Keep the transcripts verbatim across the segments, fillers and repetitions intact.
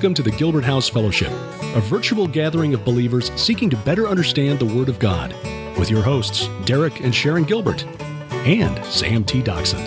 Welcome to the Gilbert House Fellowship, a virtual gathering of believers seeking to better understand the Word of God, with your hosts, Derek and Sharon Gilbert, and Sam T. Doxson.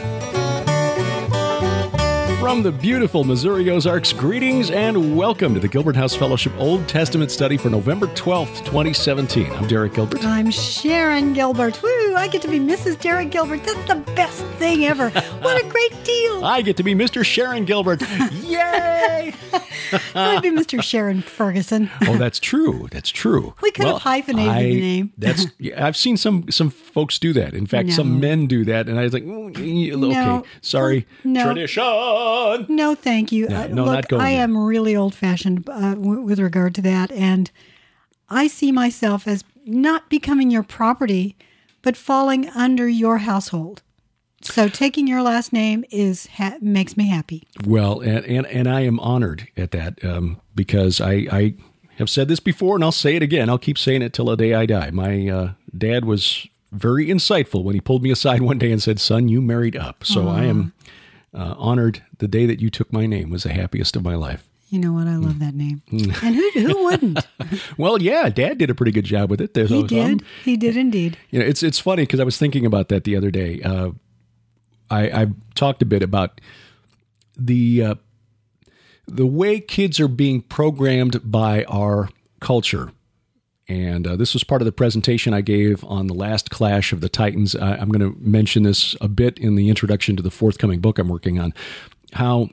From the beautiful Missouri Ozarks, greetings and welcome to the Gilbert House Fellowship Old Testament study for November twelfth, twenty seventeen. I'm Derek Gilbert. I'm Sharon Gilbert. Woo, I get to be Missus Derek Gilbert. That's the best thing ever. What a great deal. I get to be Mister Sharon Gilbert. Yay! I'd be Mister Sharon Ferguson. Oh, that's true. That's true. We could well, have hyphenated I, the name. That's. Yeah, I've seen some some folks do that. In fact, No. some men do that, and I was like, mm, okay, No. sorry, No. tradition. No, thank you. No, Uh, no, Look, not going I there. am really old-fashioned uh, w- with regard to that, and I see myself as not becoming your property, but falling under your household. So taking your last name is ha- makes me happy. Well, and, and and I am honored at that um, because I I have said this before, and I'll say it again. I'll keep saying it till the day I die. My uh, dad was very insightful when he pulled me aside one day and said, "Son, you married up." So Aww. I am uh, honored. The day that you took my name was the happiest of my life. You know what? I love that name. And who who wouldn't? Well, yeah, Dad did a pretty good job with it. There's He um, did. He did indeed. You know, it's it's funny because I was thinking about that the other day. Uh, I I've talked a bit about the uh, the way kids are being programmed by our culture, and uh, this was part of the presentation I gave on the last Clash of the Titans. I, I'm going to mention this a bit in the introduction to the forthcoming book I'm working on. How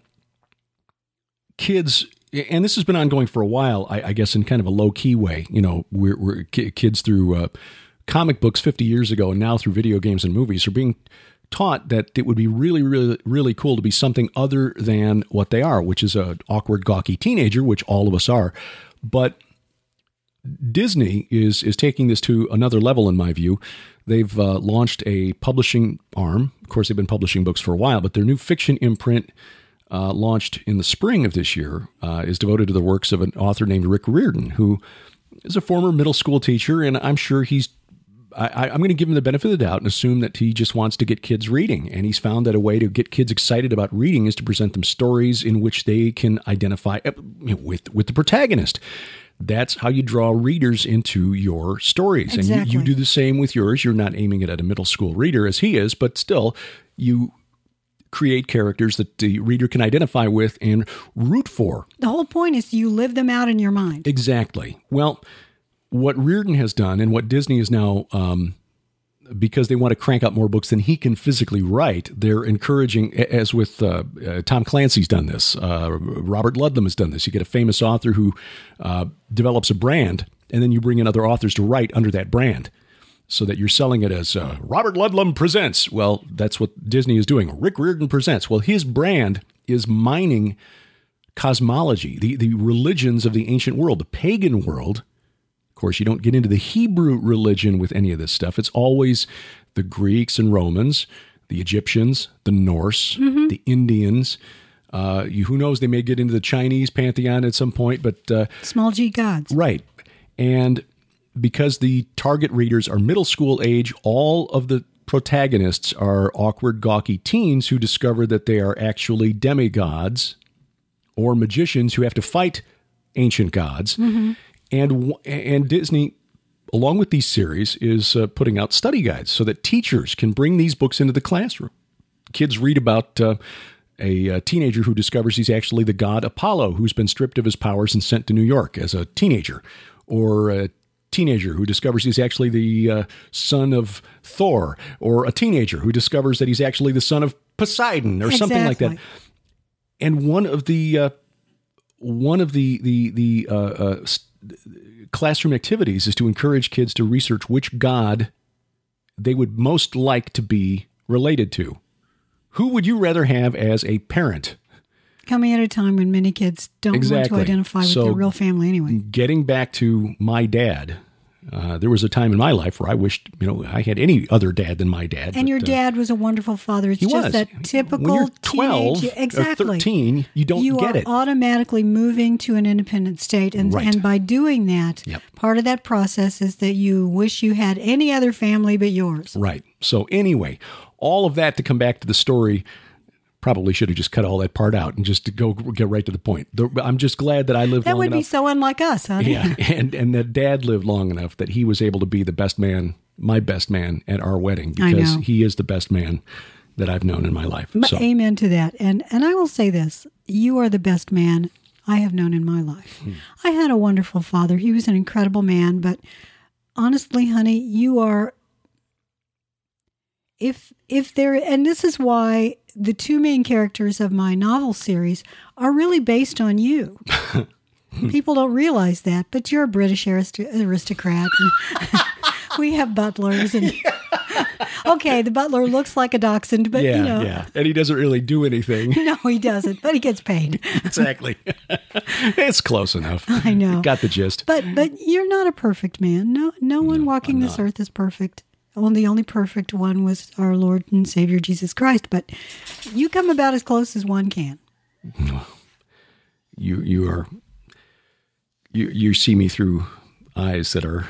kids, and this has been ongoing for a while, I, I guess, in kind of a low key way. You know, we're, we're ki- kids through uh, comic books fifty years ago, and now through video games and movies are being taught that it would be really, really, really cool to be something other than what they are, which is an awkward, gawky teenager, which all of us are. But Disney is is taking this to another level, in my view. They've uh, launched a publishing arm. Of course, they've been publishing books for a while, but their new fiction imprint, uh, launched in the spring of this year, uh, is devoted to the works of an author named Rick Riordan, who is a former middle school teacher, and I'm sure he's I, I'm going to give him the benefit of the doubt and assume that he just wants to get kids reading. And he's found that a way to get kids excited about reading is to present them stories in which they can identify with, with the protagonist. That's how you draw readers into your stories. Exactly. And you, you do the same with yours. You're not aiming it at a middle school reader as he is, but still you create characters that the reader can identify with and root for. The whole point is you live them out in your mind. Exactly. Well, what Riordan has done and what Disney is now, um, because they want to crank out more books than he can physically write, they're encouraging, as with uh, uh, Tom Clancy's done this, uh, Robert Ludlum has done this. You get a famous author who uh, develops a brand, and then you bring in other authors to write under that brand so that you're selling it as uh, Robert Ludlum Presents. Well, that's what Disney is doing. Rick Riordan Presents. Well, his brand is mining cosmology, the, the religions of the ancient world, the pagan world. Of course, you don't get into the Hebrew religion with any of this stuff. It's always the Greeks and Romans, the Egyptians, the Norse, mm-hmm. the Indians. Uh, you, who knows, they may get into the Chinese pantheon at some point, but... Uh, Small g gods. Right. And because the target readers are middle school age, all of the protagonists are awkward, gawky teens who discover that they are actually demigods or magicians who have to fight ancient gods. Mm-hmm. And and Disney, along with these series, is uh, putting out study guides so that teachers can bring these books into the classroom. Kids read about uh, a, a teenager who discovers he's actually the god Apollo, who's been stripped of his powers and sent to New York as a teenager. Or a teenager who discovers he's actually the uh, son of Thor. Or a teenager who discovers that he's actually the son of Poseidon or exactly. something like that. And one of the... Uh, One of the the the uh, uh, classroom activities is to encourage kids to research which god they would most like to be related to. Who would you rather have as a parent? Coming at a time when many kids don't Exactly. want to identify with So, their real family anyway. Getting back to my dad, uh, there was a time in my life where I wished, you know, I had any other dad than my dad. And but, your uh, dad was a wonderful father. It's he just was. that typical When you're twelve teenage, exactly. or thirteen, you don't you get are it. automatically moving to an independent state. And, Right. and by doing that, Yep. part of that process is that you wish you had any other family but yours. Right. So anyway, all of that to come back to the story probably should have just cut all that part out and just to go get right to the point. The, I'm just glad that I lived that long would enough. be so unlike us, huh? Yeah, and and that Dad lived long enough that he was able to be the best man, my best man at our wedding, because he is the best man that I've known in my life. So. Amen to that. And and I will say this, you are the best man I have known in my life. Hmm. I had a wonderful father. He was an incredible man, but honestly, honey, you are, if if there, and this is why the two main characters of my novel series are really based on you. People don't realize that, but you're a British arist- aristocrat. And we have butlers and... Okay, the butler looks like a dachshund, but yeah, you know. Yeah, and he doesn't really do anything. No, he doesn't, but he gets paid. Exactly. It's close enough. I know. Got the gist. But but you're not a perfect man. No no one no, walking I'm this not. earth is perfect. Well, the only perfect one was our Lord and Savior Jesus Christ, but you come about as close as one can. You you are you you see me through eyes that are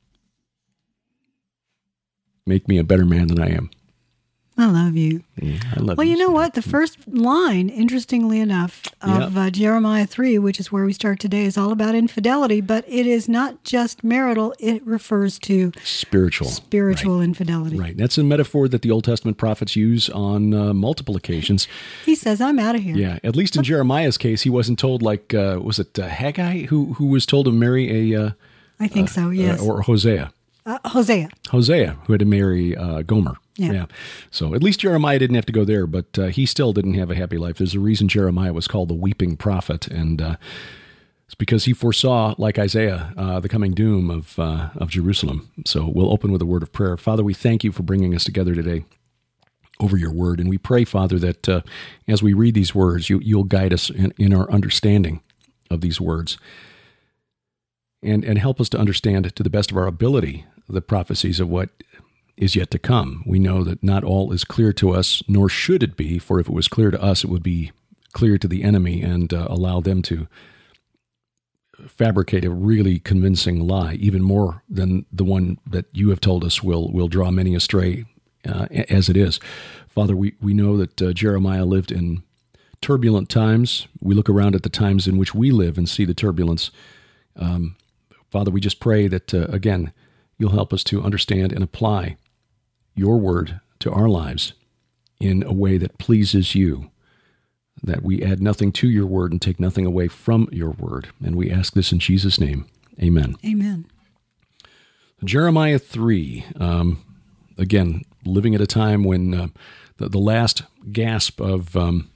make me a better man than I am. I love you. Yeah, I love well, you. you know what? The first line, interestingly enough, of Yep. uh, Jeremiah three, which is where we start today, is all about infidelity, but it is not just marital. It refers to Spiritual. spiritual right. infidelity. Right. That's a metaphor that the Old Testament prophets use on uh, multiple occasions. He says, I'm out of here. Yeah. At least in Jeremiah's case, he wasn't told like, uh, was it uh, Haggai who who was told to marry a... Uh, I think so, yes. uh, or Hosea. Uh, Hosea. Hosea, who had to marry uh, Gomer. Yeah. So at least Jeremiah didn't have to go there, but uh, he still didn't have a happy life. There's a reason Jeremiah was called the weeping prophet, and uh, it's because he foresaw, like Isaiah, uh, the coming doom of uh, of Jerusalem. So we'll open with a word of prayer. Father, we thank you for bringing us together today over your word, and we pray, Father, that uh, as we read these words, you, you'll guide us in, in our understanding of these words, and and help us to understand to the best of our ability the prophecies of what is yet to come. We know that not all is clear to us, nor should it be, for if it was clear to us, it would be clear to the enemy and uh, allow them to fabricate a really convincing lie, even more than the one that you have told us will will draw many astray uh, as it is. Father, we, we know that uh, Jeremiah lived in turbulent times. We look around at the times in which we live and see the turbulence. Um, Father, we just pray that, uh, again, you'll help us to understand and apply your word to our lives in a way that pleases you, that we add nothing to your word and take nothing away from your word. And we ask this in Jesus' name. Amen. Amen. Jeremiah three, um, again, living at a time when uh, the, the last gasp of um,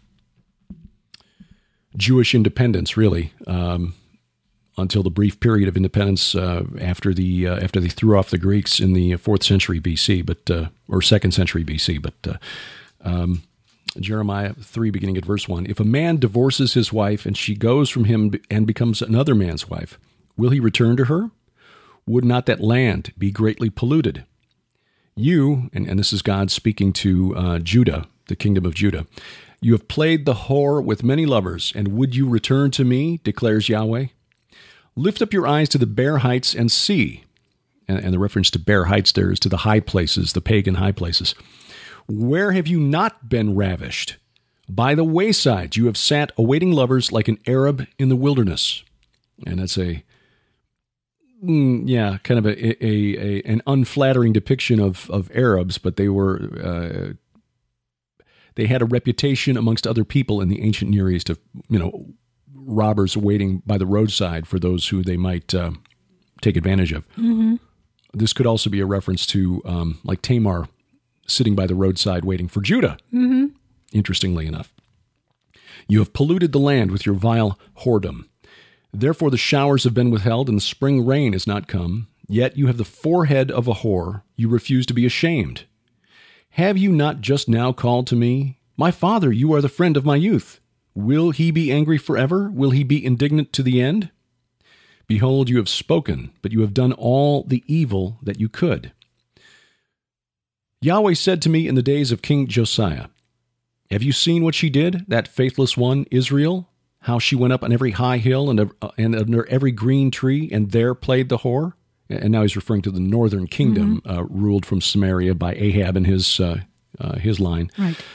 Jewish independence, really, um, until the brief period of independence uh, after the uh, after they threw off the Greeks in the fourth century B C, but uh, or second century B C. But uh, um, Jeremiah three, beginning at verse one: If a man divorces his wife and she goes from him and becomes another man's wife, will he return to her? Would not that land be greatly polluted? You, and, and this is God speaking to uh, Judah, the kingdom of Judah, you have played the whore with many lovers, and would you return to me, declares Yahweh? Lift up your eyes to the bare heights and see. And, and the reference to bare heights there is to the high places, the pagan high places. Where have you not been ravished? By the wayside you have sat awaiting lovers like an Arab in the wilderness. And that's a, mm, yeah, kind of a, a, a an unflattering depiction of, of Arabs, but they were, uh, they had a reputation amongst other people in the ancient Near East of, you know, robbers waiting by the roadside for those who they might uh, take advantage of. Mm-hmm. This could also be a reference to um, like Tamar sitting by the roadside waiting for Judah, mm-hmm. interestingly enough. You have polluted the land with your vile whoredom. Therefore the showers have been withheld and the spring rain has not come. Yet you have the forehead of a whore. You refuse to be ashamed. Have you not just now called to me? My father, you are the friend of my youth. Will he be angry forever? Will he be indignant to the end? Behold, you have spoken, but you have done all the evil that you could. Yahweh said to me in the days of King Josiah, have you seen what she did, that faithless one, Israel? How she went up on every high hill and, uh, and under every green tree, and there played the whore? And now he's referring to the northern kingdom, mm-hmm. uh, ruled from Samaria by Ahab and his, uh, uh, his line. Right.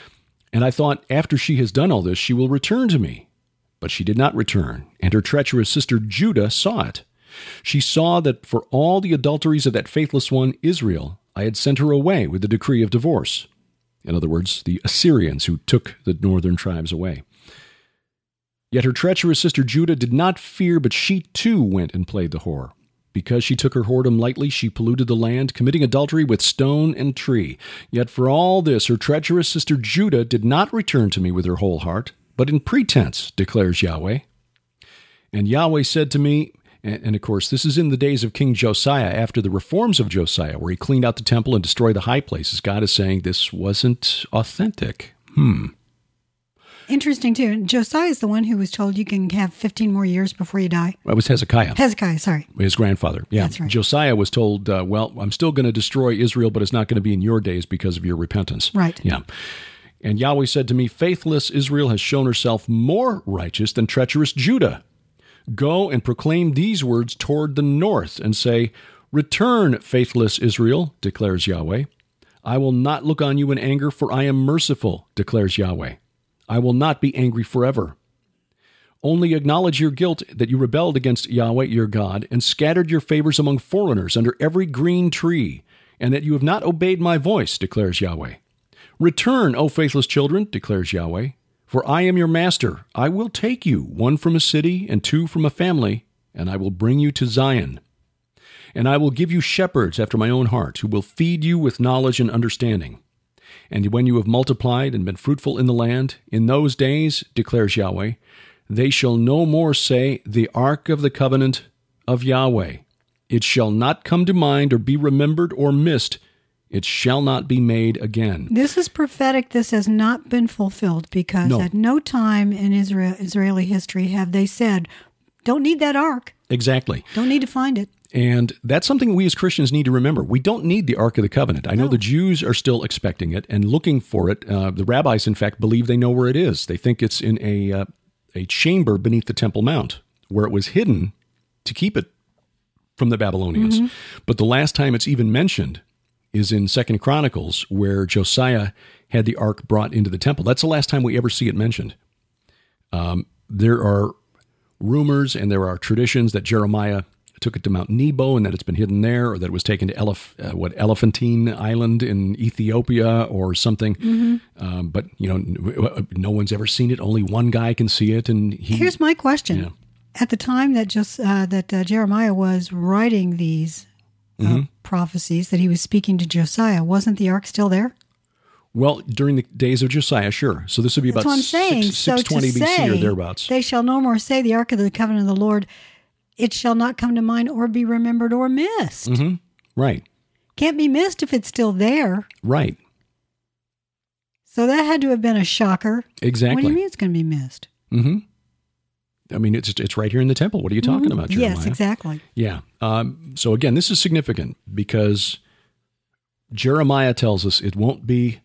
And I thought, after she has done all this, she will return to me. But she did not return, and her treacherous sister Judah saw it. She saw that for all the adulteries of that faithless one, Israel, I had sent her away with the decree of divorce. In other words, the Assyrians who took the northern tribes away. Yet her treacherous sister Judah did not fear, but she too went and played the whore. Because she took her whoredom lightly, she polluted the land, committing adultery with stone and tree. Yet for all this, her treacherous sister Judah did not return to me with her whole heart, but in pretense, declares Yahweh. And Yahweh said to me, and, and of course, this is in the days of King Josiah, after the reforms of Josiah, where he cleaned out the temple and destroyed the high places. God is saying this wasn't authentic. Hmm. Interesting, too. Josiah is the one who was told you can have fifteen more years before you die. That was Hezekiah. Hezekiah, sorry. His grandfather. Yeah. That's right. Josiah was told, uh, well, I'm still going to destroy Israel, but it's not going to be in your days because of your repentance. Right. Yeah. And Yahweh said to me, faithless Israel has shown herself more righteous than treacherous Judah. Go and proclaim these words toward the north and say, return, faithless Israel, declares Yahweh. I will not look on you in anger, for I am merciful, declares Yahweh. I will not be angry forever. Only acknowledge your guilt that you rebelled against Yahweh your God and scattered your favors among foreigners under every green tree, and that you have not obeyed my voice, declares Yahweh. Return, O faithless children, declares Yahweh, for I am your master. I will take you, one from a city and two from a family, and I will bring you to Zion. And I will give you shepherds after my own heart, who will feed you with knowledge and understanding. And when you have multiplied and been fruitful in the land, in those days, declares Yahweh, they shall no more say, the ark of the covenant of Yahweh. It shall not come to mind or be remembered or missed. It shall not be made again. This is prophetic. This has not been fulfilled because No. at no time in Israel, Israeli history have they said, don't need that ark. Exactly. Don't need to find it. And that's something we as Christians need to remember. We don't need the Ark of the Covenant. I know No. the Jews are still expecting it and looking for it. Uh, the rabbis, in fact, believe they know where it is. They think it's in a uh, a chamber beneath the Temple Mount, where it was hidden to keep it from the Babylonians. Mm-hmm. But the last time it's even mentioned is in Second Chronicles, where Josiah had the Ark brought into the temple. That's the last time we ever see it mentioned. Um, there are rumors and there are traditions that Jeremiah took it to Mount Nebo and that it's been hidden there, or that it was taken to Elef, uh, what Elephantine Island in Ethiopia or something. Mm-hmm. Um, but, you know, no one's ever seen it. Only one guy can see it. And he, Here's my question. Yeah. At the time that just uh, that uh, Jeremiah was writing these uh, mm-hmm. prophecies that he was speaking to Josiah, wasn't the ark still there? Well, during the days of Josiah, sure. So this would be That's about what I'm saying. six, So six twenty to B C say, or thereabouts. They shall no more say the ark of the covenant of the Lord. It shall not come to mind or be remembered or missed. Mm-hmm. Right. Can't be missed if it's still there. Right. So that had to have been a shocker. Exactly. What do you mean it's going to be missed? Mm-hmm. I mean, it's it's right here in the temple. What are you talking Mm-hmm. about, Jeremiah? Yes, exactly. Yeah. Um, so again, this is significant because Jeremiah tells us it won't be,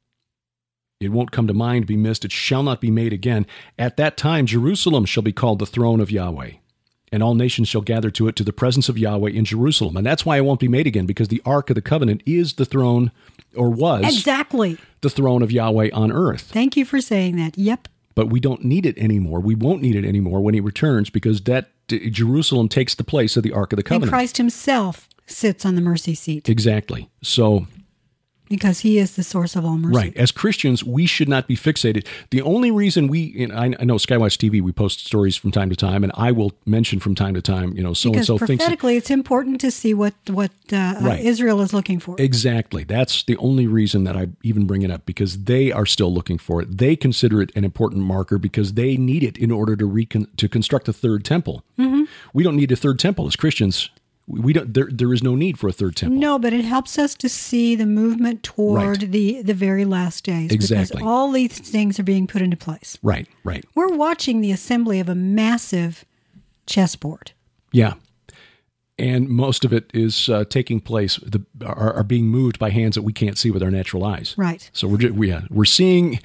it won't come to mind, be missed. It shall not be made again. At that time, Jerusalem shall be called the throne of Yahweh, and all nations shall gather to it, to the presence of Yahweh in Jerusalem. And that's why it won't be made again, because the Ark of the Covenant is the throne, or was Exactly. the throne of Yahweh on earth. Thank you for saying that. Yep. But we don't need it anymore. We won't need it anymore when he returns, because that Jerusalem takes the place of the Ark of the And Covenant. Christ himself sits on the mercy seat Exactly. So, because he is the source of all mercy. right. As Christians, we should not be fixated. The only reason we, and I I know Skywatch T V, we post stories from time to time, and I will mention from time to time, you know, so and Because so thinks. prophetically, it's important to see what, what uh, Right. uh, Israel is looking for. Exactly. That's the only reason that I even bring it up, because they are still looking for it. They consider it an important marker because they need it in order to recon- to construct a third temple. Mm-hmm. We don't need a third temple as Christians. We we don't. There there is no need for a third temple. No, but it helps us to see the movement toward Right. the, the very last days. Exactly. Because all these things are being put into place. Right. Right. We're watching the assembly of a massive chessboard. Yeah. And most of it is uh, taking place, the, are, are being moved by hands that we can't see with our natural eyes. Right. So we're ju- we, uh, we're seeing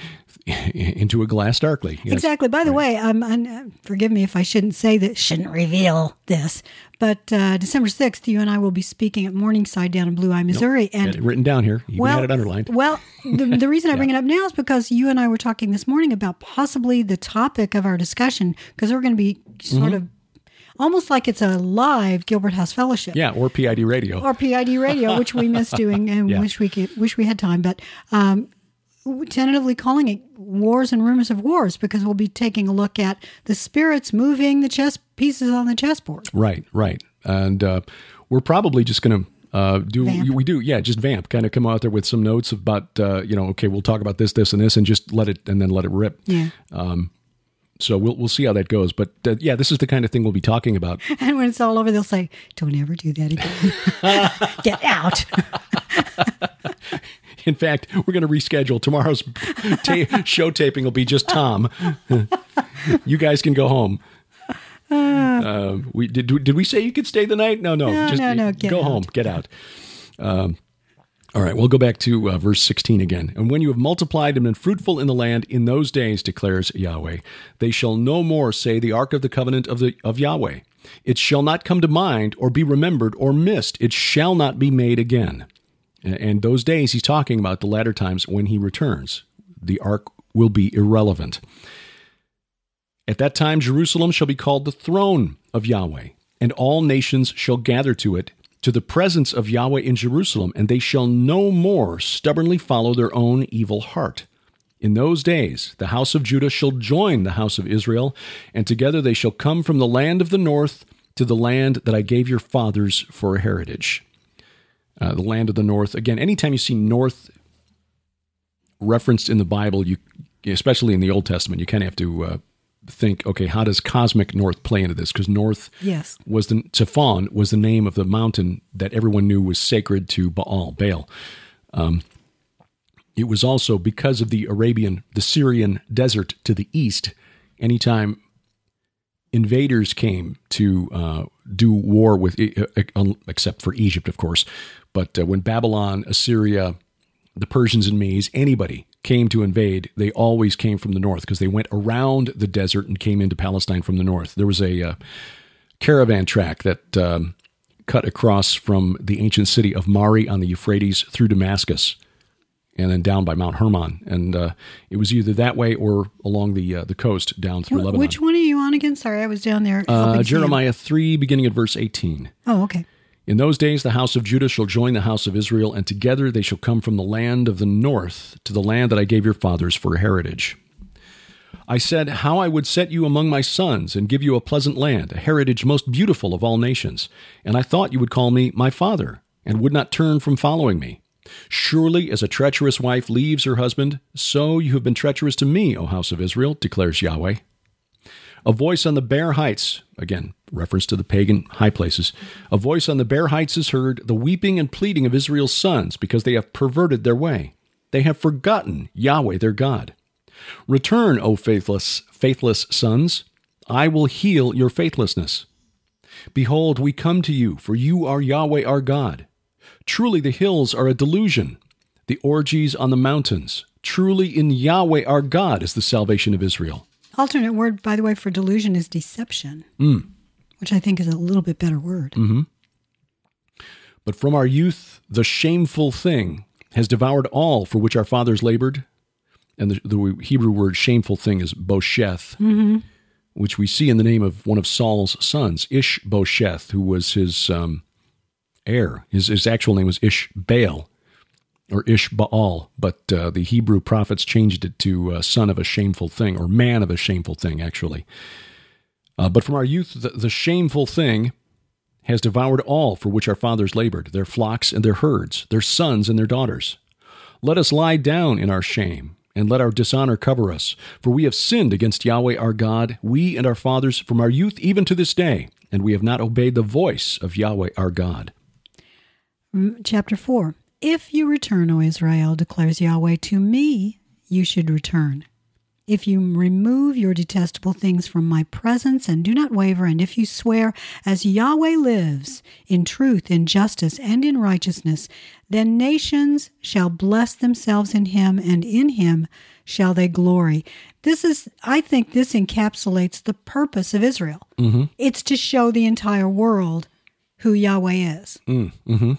into a glass darkly. Yes. Exactly. By the Right. way, um, and, uh, forgive me if I shouldn't say that, shouldn't reveal this, but uh, December sixth, you and I will be speaking at Morningside down in Blue Eye, Missouri. Got And it written down here. You well, had it underlined. Well, the, the reason I bring it up now is because you and I were talking this morning about possibly the topic of our discussion, because we're going to be sort Mm-hmm. of almost like it's a live Gilbert House Fellowship. Yeah, or P I D radio. Or P I D radio, which we miss doing and Yeah. wish we could, wish we had time. But um, tentatively calling it Wars and Rumors of Wars, because we'll be taking a look at the spirits moving the chess pieces on the chessboard. Right, right. And uh, we're probably just going to uh, do, Vamp. we do, yeah, just vamp, kind of come out there with some notes about, uh, you know, okay, we'll talk about this, this, and this, and just let it, and then let it rip. Yeah. So we'll we'll see how that goes. But uh, yeah, this is the kind of thing we'll be talking about. And when it's all over, they'll say, don't ever do that again. Get out. In fact, we're going to reschedule. Tomorrow's ta- show taping will be just Tom. You guys can go home. Uh, we did. Did we say you could stay the night? No, no. No, just no, no, get go out. home. Get out. Um, all right. We'll go back to uh, verse sixteen again. And when you have multiplied and been fruitful in the land, in those days, declares Yahweh, they shall no more say the ark of the covenant of the of Yahweh. It shall not come to mind or be remembered or missed. It shall not be made again. And those days, he's talking about the latter times when he returns. The ark will be irrelevant. At that time, Jerusalem shall be called the throne of Yahweh, and all nations shall gather to it, to the presence of Yahweh in Jerusalem, and they shall no more stubbornly follow their own evil heart. In those days, the house of Judah shall join the house of Israel, and together they shall come from the land of the north to the land that I gave your fathers for a heritage. Uh, the land of the north. Again, anytime you see north referenced in the Bible, you, especially in the Old Testament, you kind of have to uh, think, okay, how does cosmic north play into this? Because north Yes. was the Tzafon was the name of the mountain that everyone knew was sacred to Baal, Baal. Um, it was also because of the Arabian, the Syrian desert to the east. Anytime invaders came to uh, do war with, uh, except for Egypt, of course, but uh, when Babylon, Assyria, the Persians and Medes, anybody came to invade, they always came from the north because they went around the desert and came into Palestine from the north. There was a uh, caravan track that um, cut across from the ancient city of Mari on the Euphrates through Damascus and then down by Mount Hermon. And uh, it was either that way or along the uh, the coast down through Wh- Lebanon. Which one are you on again? Sorry, I was down there. Uh, helping Sam. Jeremiah three, beginning at verse eighteen. Oh, okay. In those days, the house of Judah shall join the house of Israel, and together they shall come from the land of the north to the land that I gave your fathers for a heritage. I said, how I would set you among my sons and give you a pleasant land, a heritage most beautiful of all nations. And I thought you would call me my father and would not turn from following me. Surely as a treacherous wife leaves her husband, so you have been treacherous to me, O house of Israel, declares Yahweh. A voice on the bare heights, again, reference to the pagan high places, a voice on the bare heights is heard, the weeping and pleading of Israel's sons, because they have perverted their way. They have forgotten Yahweh their God. Return, O faithless, faithless sons. I will heal your faithlessness. Behold, we come to you, for you are Yahweh our God. Truly the hills are a delusion, the orgies on the mountains. Truly in Yahweh our God is the salvation of Israel. Alternate word, by the way, for delusion is deception, Mm. which I think is a little bit better word. Mm-hmm. But from our youth, the shameful thing has devoured all for which our fathers labored. And the, the Hebrew word shameful thing is bosheth, Mm-hmm. which we see in the name of one of Saul's sons, Ishbosheth, who was his um, heir. His, his actual name was Ishbaal, or Ishbaal, but uh, the Hebrew prophets changed it to uh, son of a shameful thing, or man of a shameful thing, actually. Uh, but from our youth, the, the shameful thing has devoured all for which our fathers labored, their flocks and their herds, their sons and their daughters. Let us lie down in our shame, and let our dishonor cover us. For we have sinned against Yahweh our God, we and our fathers, from our youth even to this day, and we have not obeyed the voice of Yahweh our God. Chapter four. If you return, O Israel, declares Yahweh, to me you should return. if you remove your detestable things from my presence and do not waver, and if you swear, as Yahweh lives, in truth, in justice, and in righteousness, then nations shall bless themselves in him, and in him shall they glory. This is, I think this encapsulates the purpose of Israel. Mm-hmm. It's to show the entire world who Yahweh is. Mm, mm-hmm.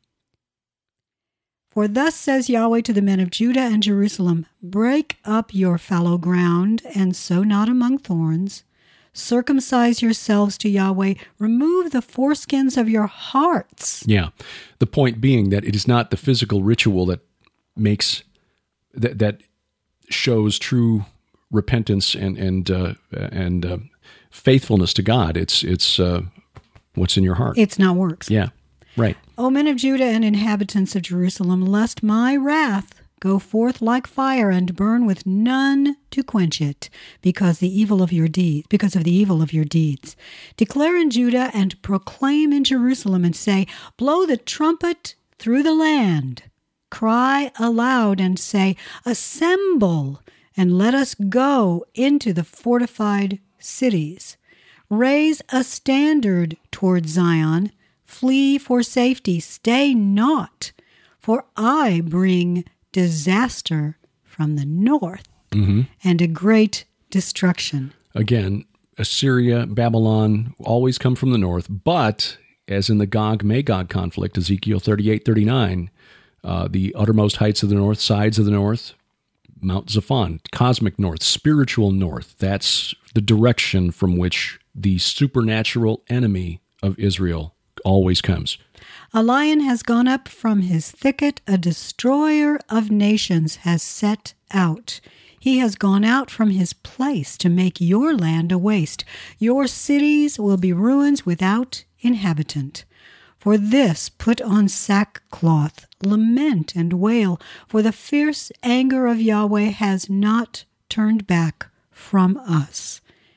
For thus says Yahweh to the men of Judah and Jerusalem, break up your fallow ground, and sow not among thorns. Circumcise yourselves to Yahweh. Remove the foreskins of your hearts. Yeah. The point being that it is not the physical ritual that makes, that, that shows true repentance and, and, uh, and uh, faithfulness to God. It's, it's uh, what's in your heart. It's not works. Yeah. Right. O men of Judah and inhabitants of Jerusalem, lest my wrath go forth like fire and burn with none to quench it, because the evil of your deeds, because of the evil of your deeds. Declare in Judah and proclaim in Jerusalem, and say, blow the trumpet through the land. Cry aloud and say, assemble, and let us go into the fortified cities. Raise a standard toward Zion. Flee for safety, stay not, for I bring disaster from the north mm-hmm. and a great destruction. Again, Assyria, Babylon always come from the north, but as in the Gog-Magog conflict, Ezekiel thirty-eight thirty-nine, uh, the uttermost heights of the north, sides of the north, Mount Zaphon, cosmic north, spiritual north, that's the direction from which the supernatural enemy of Israel always comes. A lion has gone up from his thicket, a destroyer of nations has set out. He has gone out from his place to make your land a waste. Your cities will be ruins without inhabitant. For this put on sackcloth, lament and wail, for the fierce anger of Yahweh has not turned back from us.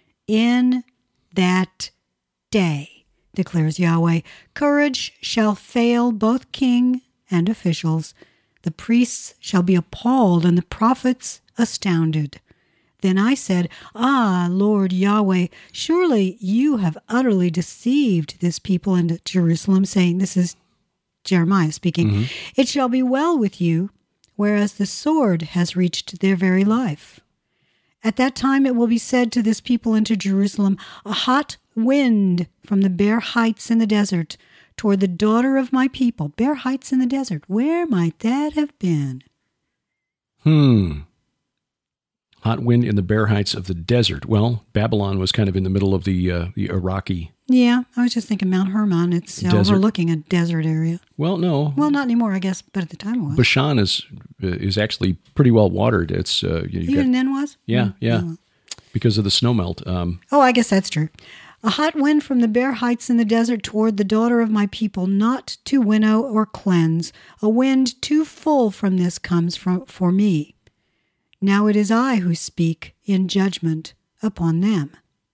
In that day, declares Yahweh, courage shall fail both king and officials. The priests shall be appalled and the prophets astounded. Then I said, ah, Lord Yahweh, surely you have utterly deceived this people in Jerusalem, saying, this is Jeremiah speaking, mm-hmm. It shall be well with you, whereas the sword has reached their very life. At that time it will be said to this people and to Jerusalem, a hot wind from the bare heights in the desert toward the daughter of my people. Bare heights in the desert. Where might that have been? Hmm. Hot wind in the bare heights of the desert. Well, Babylon was kind of in the middle of the uh, the Iraqi. Yeah, I was just thinking Mount Hermon. It's uh, overlooking a desert area. Well, no. Well, not anymore, I guess, but at the time it was. Bashan is is actually pretty well watered. It's uh, you even got, then was. Yeah, mm-hmm. yeah, because of the snowmelt. Um, oh, I guess that's true. A hot wind from the bare heights in the desert toward the daughter of my people, not to winnow or cleanse. A wind too full from this comes from for me. Now it is I who speak in judgment upon them.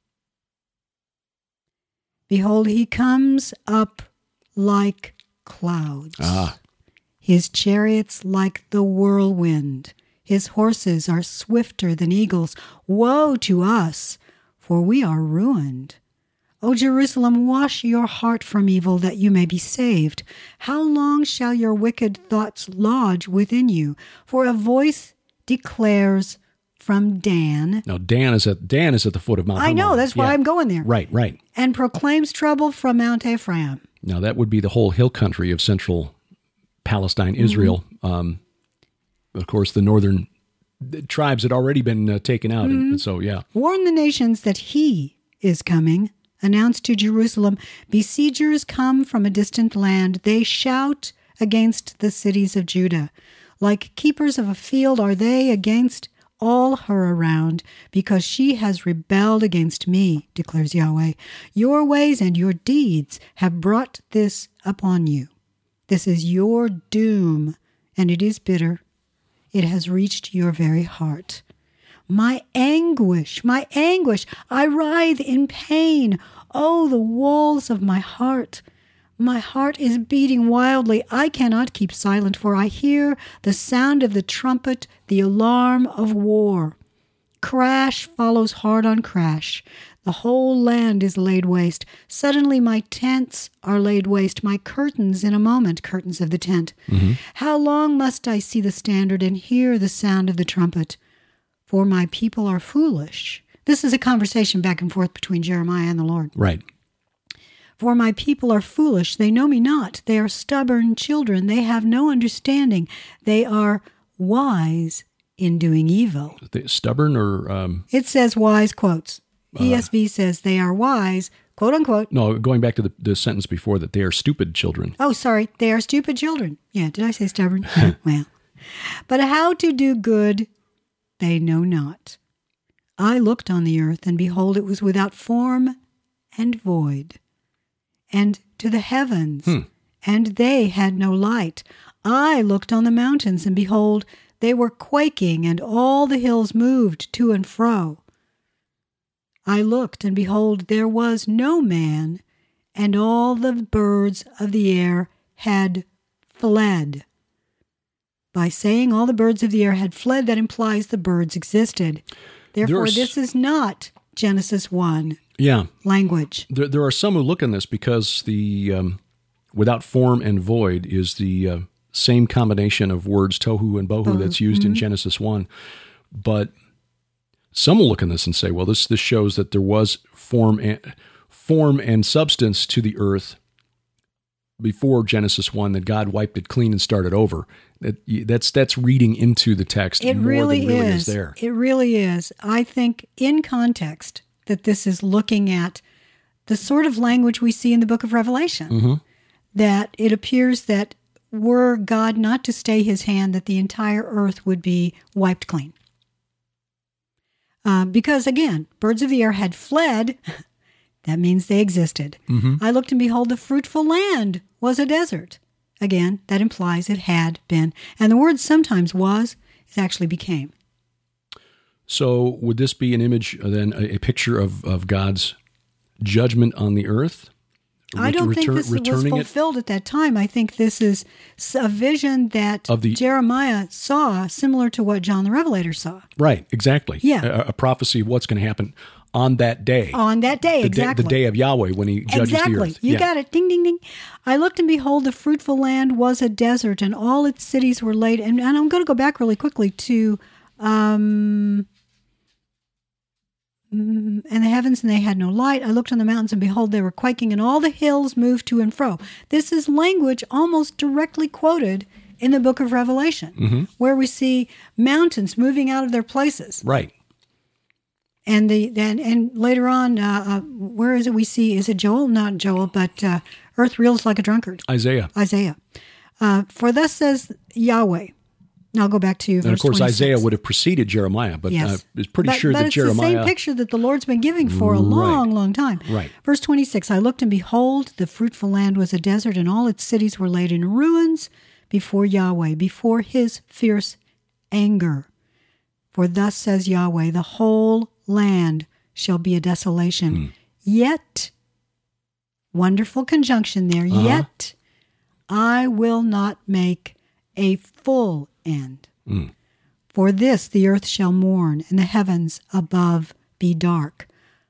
Behold, he comes up like clouds. Ah. His chariots like the whirlwind. His horses are swifter than eagles. Woe to us, for we are ruined. O Jerusalem, wash your heart from evil, that you may be saved. How long shall your wicked thoughts lodge within you? For a voice declares from Dan. No, Dan is at Dan is at the foot of Mount I Hermon. know, that's why yeah. I'm going there. Right, right. And proclaims trouble from Mount Ephraim. Now, that would be the whole hill country of central Palestine, Israel. Mm-hmm. Um, of course, the northern the tribes had already been uh, taken out. Mm-hmm. and, and so, yeah. Warn the nations that he is coming. Announce to Jerusalem, besiegers come from a distant land. They shout against the cities of Judah. Like keepers of a field are they against all her around, because she has rebelled against me, declares Yahweh. Your ways and your deeds have brought this upon you. This is your doom, and it is bitter. It has reached your very heart. My anguish, my anguish, I writhe in pain. Oh, the walls of my heart. My heart is beating wildly. I cannot keep silent, for I hear the sound of the trumpet, the alarm of war. Crash follows hard on crash. The whole land is laid waste. Suddenly my tents are laid waste, my curtains in a moment, curtains of the tent. Mm-hmm. How long must I see the standard and hear the sound of the trumpet? For my people are foolish. This is a conversation back and forth between Jeremiah and the Lord. Right. For my people are foolish. They know me not. They are stubborn children. They have no understanding. They are wise in doing evil. They stubborn or... Um, it says wise, quotes. Uh, E S V says they are wise, quote unquote. No, going back to the, the sentence before that, they are stupid children. Oh, sorry. They are stupid children. Yeah, did I say stubborn? Well. But how to do good, they know not. I looked on the earth, and behold, it was without form and void. And to the heavens, hmm. and they had no light. I looked on the mountains, and behold, they were quaking, and all the hills moved to and fro. I looked, and behold, there was no man, and all the birds of the air had fled. By saying all the birds of the air had fled, that implies the birds existed. Therefore, There's... this is not Genesis one. Yeah. Language. There, there are some who look on this because the um, without form and void is the uh, same combination of words tohu and bohu, bohu. that's used mm-hmm. in Genesis one. But some will look on this and say, well, this this shows that there was form and, form and substance to the earth before Genesis one, that God wiped it clean and started over. That, that's that's reading into the text it more really than really is. is there. It really is. I think in context that this is looking at the sort of language we see in the book of Revelation, mm-hmm. that it appears that were God not to stay his hand, that the entire earth would be wiped clean. Uh, because, again, birds of the air had fled. That means they existed. Mm-hmm. I looked, and behold, the fruitful land was a desert. Again, that implies it had been. And the word sometimes was, it actually became. So would this be an image, uh, then, a, a picture of, of God's judgment on the earth? I don't Retur- think this was fulfilled it? at that time. I think this is a vision that of the, Jeremiah saw, similar to what John the Revelator saw. Right, exactly. Yeah. A, a prophecy of what's going to happen on that day. On that day, the exactly. Day, the day of Yahweh when he judges exactly. the earth. You yeah. got it. Ding, ding, ding. I looked, and behold, the fruitful land was a desert, and all its cities were laid. And, and I'm going to go back really quickly to... Um, and the heavens, and they had no light. I looked on the mountains, and behold, they were quaking, and all the hills moved to and fro. This is language almost directly quoted in the book of Revelation, mm-hmm. where we see mountains moving out of their places. Right. And the then and later on, uh, uh, where is it we see? Is it Joel? Not Joel, but uh, earth reels like a drunkard. Isaiah. Isaiah. Uh, For thus says Yahweh. Now I'll go back to verse And of course, twenty-six. Isaiah would have preceded Jeremiah, but yes. uh, it's pretty but, sure but that it's Jeremiah... But it's the same picture that the Lord's been giving for a long, right. long time. Right. Verse twenty-six, I looked, and behold, the fruitful land was a desert, and all its cities were laid in ruins before Yahweh, before his fierce anger. For thus says Yahweh, the whole land shall be a desolation. Mm. Yet, wonderful conjunction there, uh-huh. yet I will not make a full end. Mm. For this the earth shall mourn, and the heavens above be dark.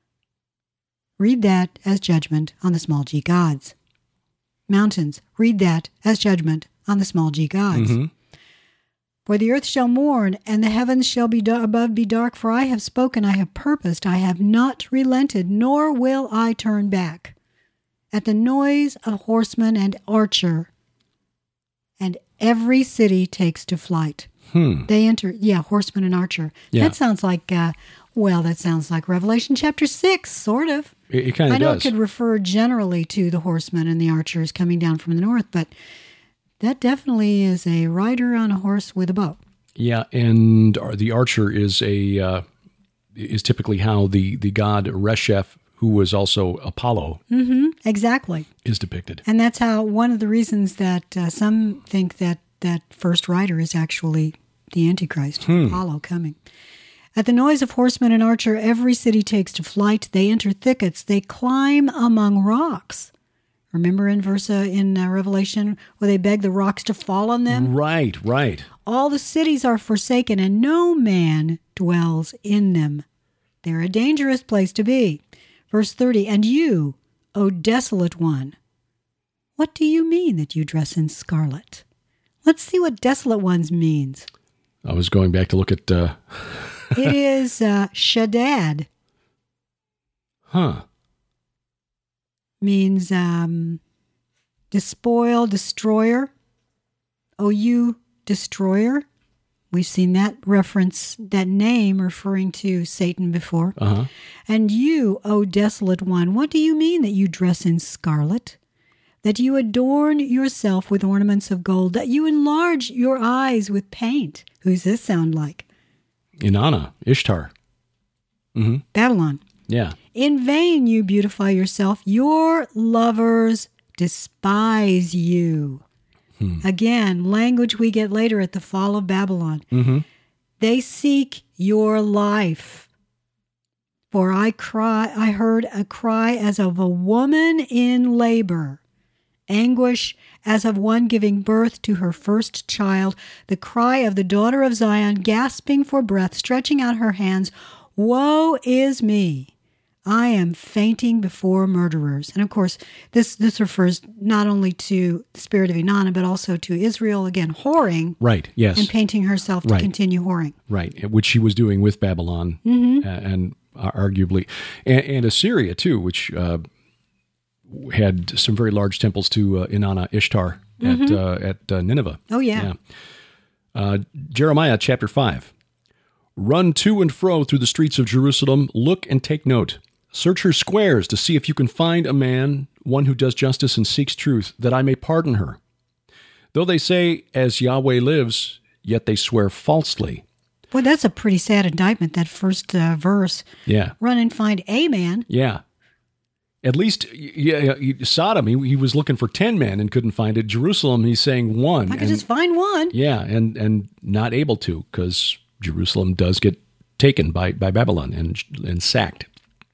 Read that as judgment on the small g gods. Mountains, read that as judgment on the small g gods. Mm-hmm. For the earth shall mourn, and the heavens shall be da- above be dark. For I have spoken, I have purposed, I have not relented, nor will I turn back. At the noise of horseman and archer, and every city takes to flight. Hmm. They enter, yeah, horseman and archer. Yeah. That sounds like, uh, well, that sounds like Revelation chapter six, sort of. It, it kind of does. I know does. it could refer generally to the horsemen and the archers coming down from the north, but that definitely is a rider on a horse with a bow. Yeah, and the archer is a uh, is typically how the, the god Resheph, who was also Apollo, mm-hmm, exactly, is depicted. And that's how one of the reasons that uh, some think that that first rider is actually the Antichrist, hmm. Apollo coming. At the noise of horseman and archer, every city takes to flight. They enter thickets. They climb among rocks. Remember in verse uh, in uh, Revelation where they beg the rocks to fall on them? Right, right. All the cities are forsaken, and no man dwells in them. They're a dangerous place to be. Verse thirty, and you, O desolate one, what do you mean that you dress in scarlet? Let's see what desolate ones means. I was going back to look at... Uh... It is uh, Shaddad. Huh. Means um, despoil, destroyer. Oh, you destroyer. We've seen that reference, that name referring to Satan before. Uh-huh. And you, O desolate one, what do you mean that you dress in scarlet? That you adorn yourself with ornaments of gold, that you enlarge your eyes with paint. Who's this sound like? Inanna, Ishtar. Mm-hmm. Babylon. Yeah. In vain you beautify yourself. Your lovers despise you. Hmm. Again, language we get later at the fall of Babylon. Mm-hmm. They seek your life. For I cry, I heard a cry as of a woman in labor, anguish as of one giving birth to her first child, the cry of the daughter of Zion, gasping for breath, stretching out her hands. Woe is me! I am fainting before murderers. And of course, this, this refers not only to the spirit of Inanna, but also to Israel, again, whoring. Right, yes. And painting herself to right. continue whoring. Right, which she was doing with Babylon, mm-hmm. uh, and uh, arguably, and, and Assyria too, which uh, had some very large temples to uh, Inanna Ishtar mm-hmm. at, uh, at uh, Nineveh. Oh, yeah. yeah. Uh, Jeremiah chapter five. Run to and fro through the streets of Jerusalem, look and take note. Search her squares to see if you can find a man, one who does justice and seeks truth, that I may pardon her. Though they say, as Yahweh lives, yet they swear falsely. Boy, that's a pretty sad indictment, that first uh, verse. Yeah. Run and find a man. Yeah. At least, yeah, Sodom, he, he was looking for ten men and couldn't find it. Jerusalem, he's saying one. I could and, just find one. Yeah, and, and not able to, because Jerusalem does get taken by, by Babylon and, and sacked.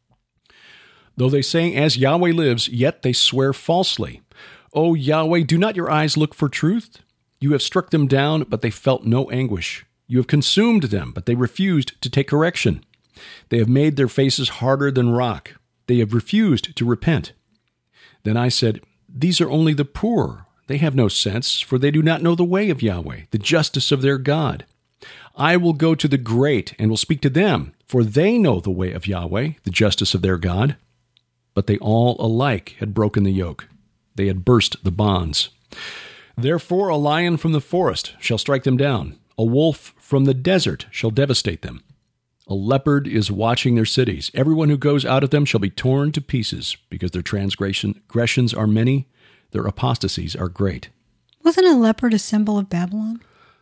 Though they say, as Yahweh lives, yet they swear falsely. O Yahweh, do not your eyes look for truth? You have struck them down, but they felt no anguish. You have consumed them, but they refused to take correction. They have made their faces harder than rock. They have refused to repent. Then I said, these are only the poor. They have no sense, for they do not know the way of Yahweh, the justice of their God. I will go to the great and will speak to them, for they know the way of Yahweh, the justice of their God. But they all alike had broken the yoke. They had burst the bonds. Therefore a lion from the forest shall strike them down. A wolf from the desert shall devastate them. A leopard is watching their cities. Everyone who goes out of them shall be torn to pieces, because their transgressions are many, their apostasies are great. Wasn't a leopard a symbol of Babylon?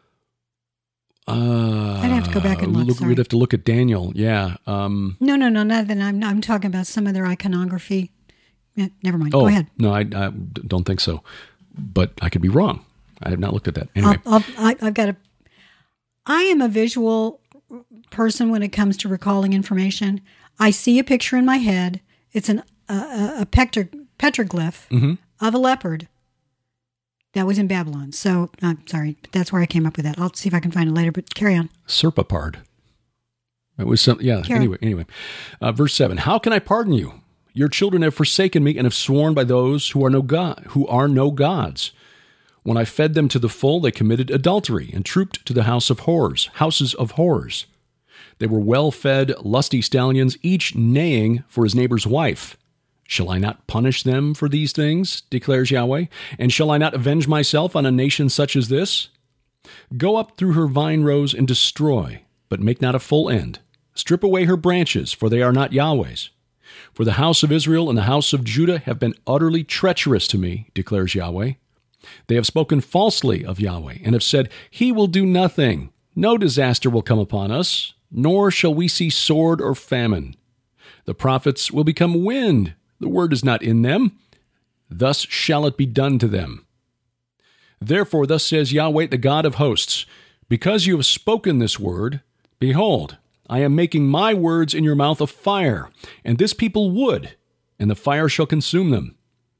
Uh, I'd have to go back and look. look we'd have to look at Daniel. Yeah. Um, no, no, no. Not that I'm. I'm talking about some of their iconography. Yeah, never mind. Oh, go ahead. No, I, I don't think so. But I could be wrong. I have not looked at that. Anyway, I'll, I'll, I, I've got a. I am a visual person when it comes to recalling information. I see a picture in my head. It's an a, a pector, petroglyph mm-hmm. of a leopard. That was in Babylon. So, I'm uh, sorry, but that's where I came up with that. I'll see if I can find it later, but carry on. Serpapard. It was some, yeah, carry anyway, on. anyway. Uh, verse seven, how can I pardon you? Your children have forsaken me and have sworn by those who are no God, who are no gods. When I fed them to the full, they committed adultery and trooped to the house of horrors, houses of horrors. They were well-fed, lusty stallions, each neighing for his neighbor's wife. Shall I not punish them for these things, declares Yahweh? And shall I not avenge myself on a nation such as this? Go up through her vine rows and destroy, but make not a full end. Strip away her branches, for they are not Yahweh's. For the house of Israel and the house of Judah have been utterly treacherous to me, declares Yahweh. They have spoken falsely of Yahweh, and have said, he will do nothing. No disaster will come upon us, nor shall we see sword or famine. The prophets will become wind. The word is not in them. Thus shall it be done to them. Therefore, thus says Yahweh, the God of hosts, because you have spoken this word, behold, I am making my words in your mouth a fire, and this people wood, and the fire shall consume them.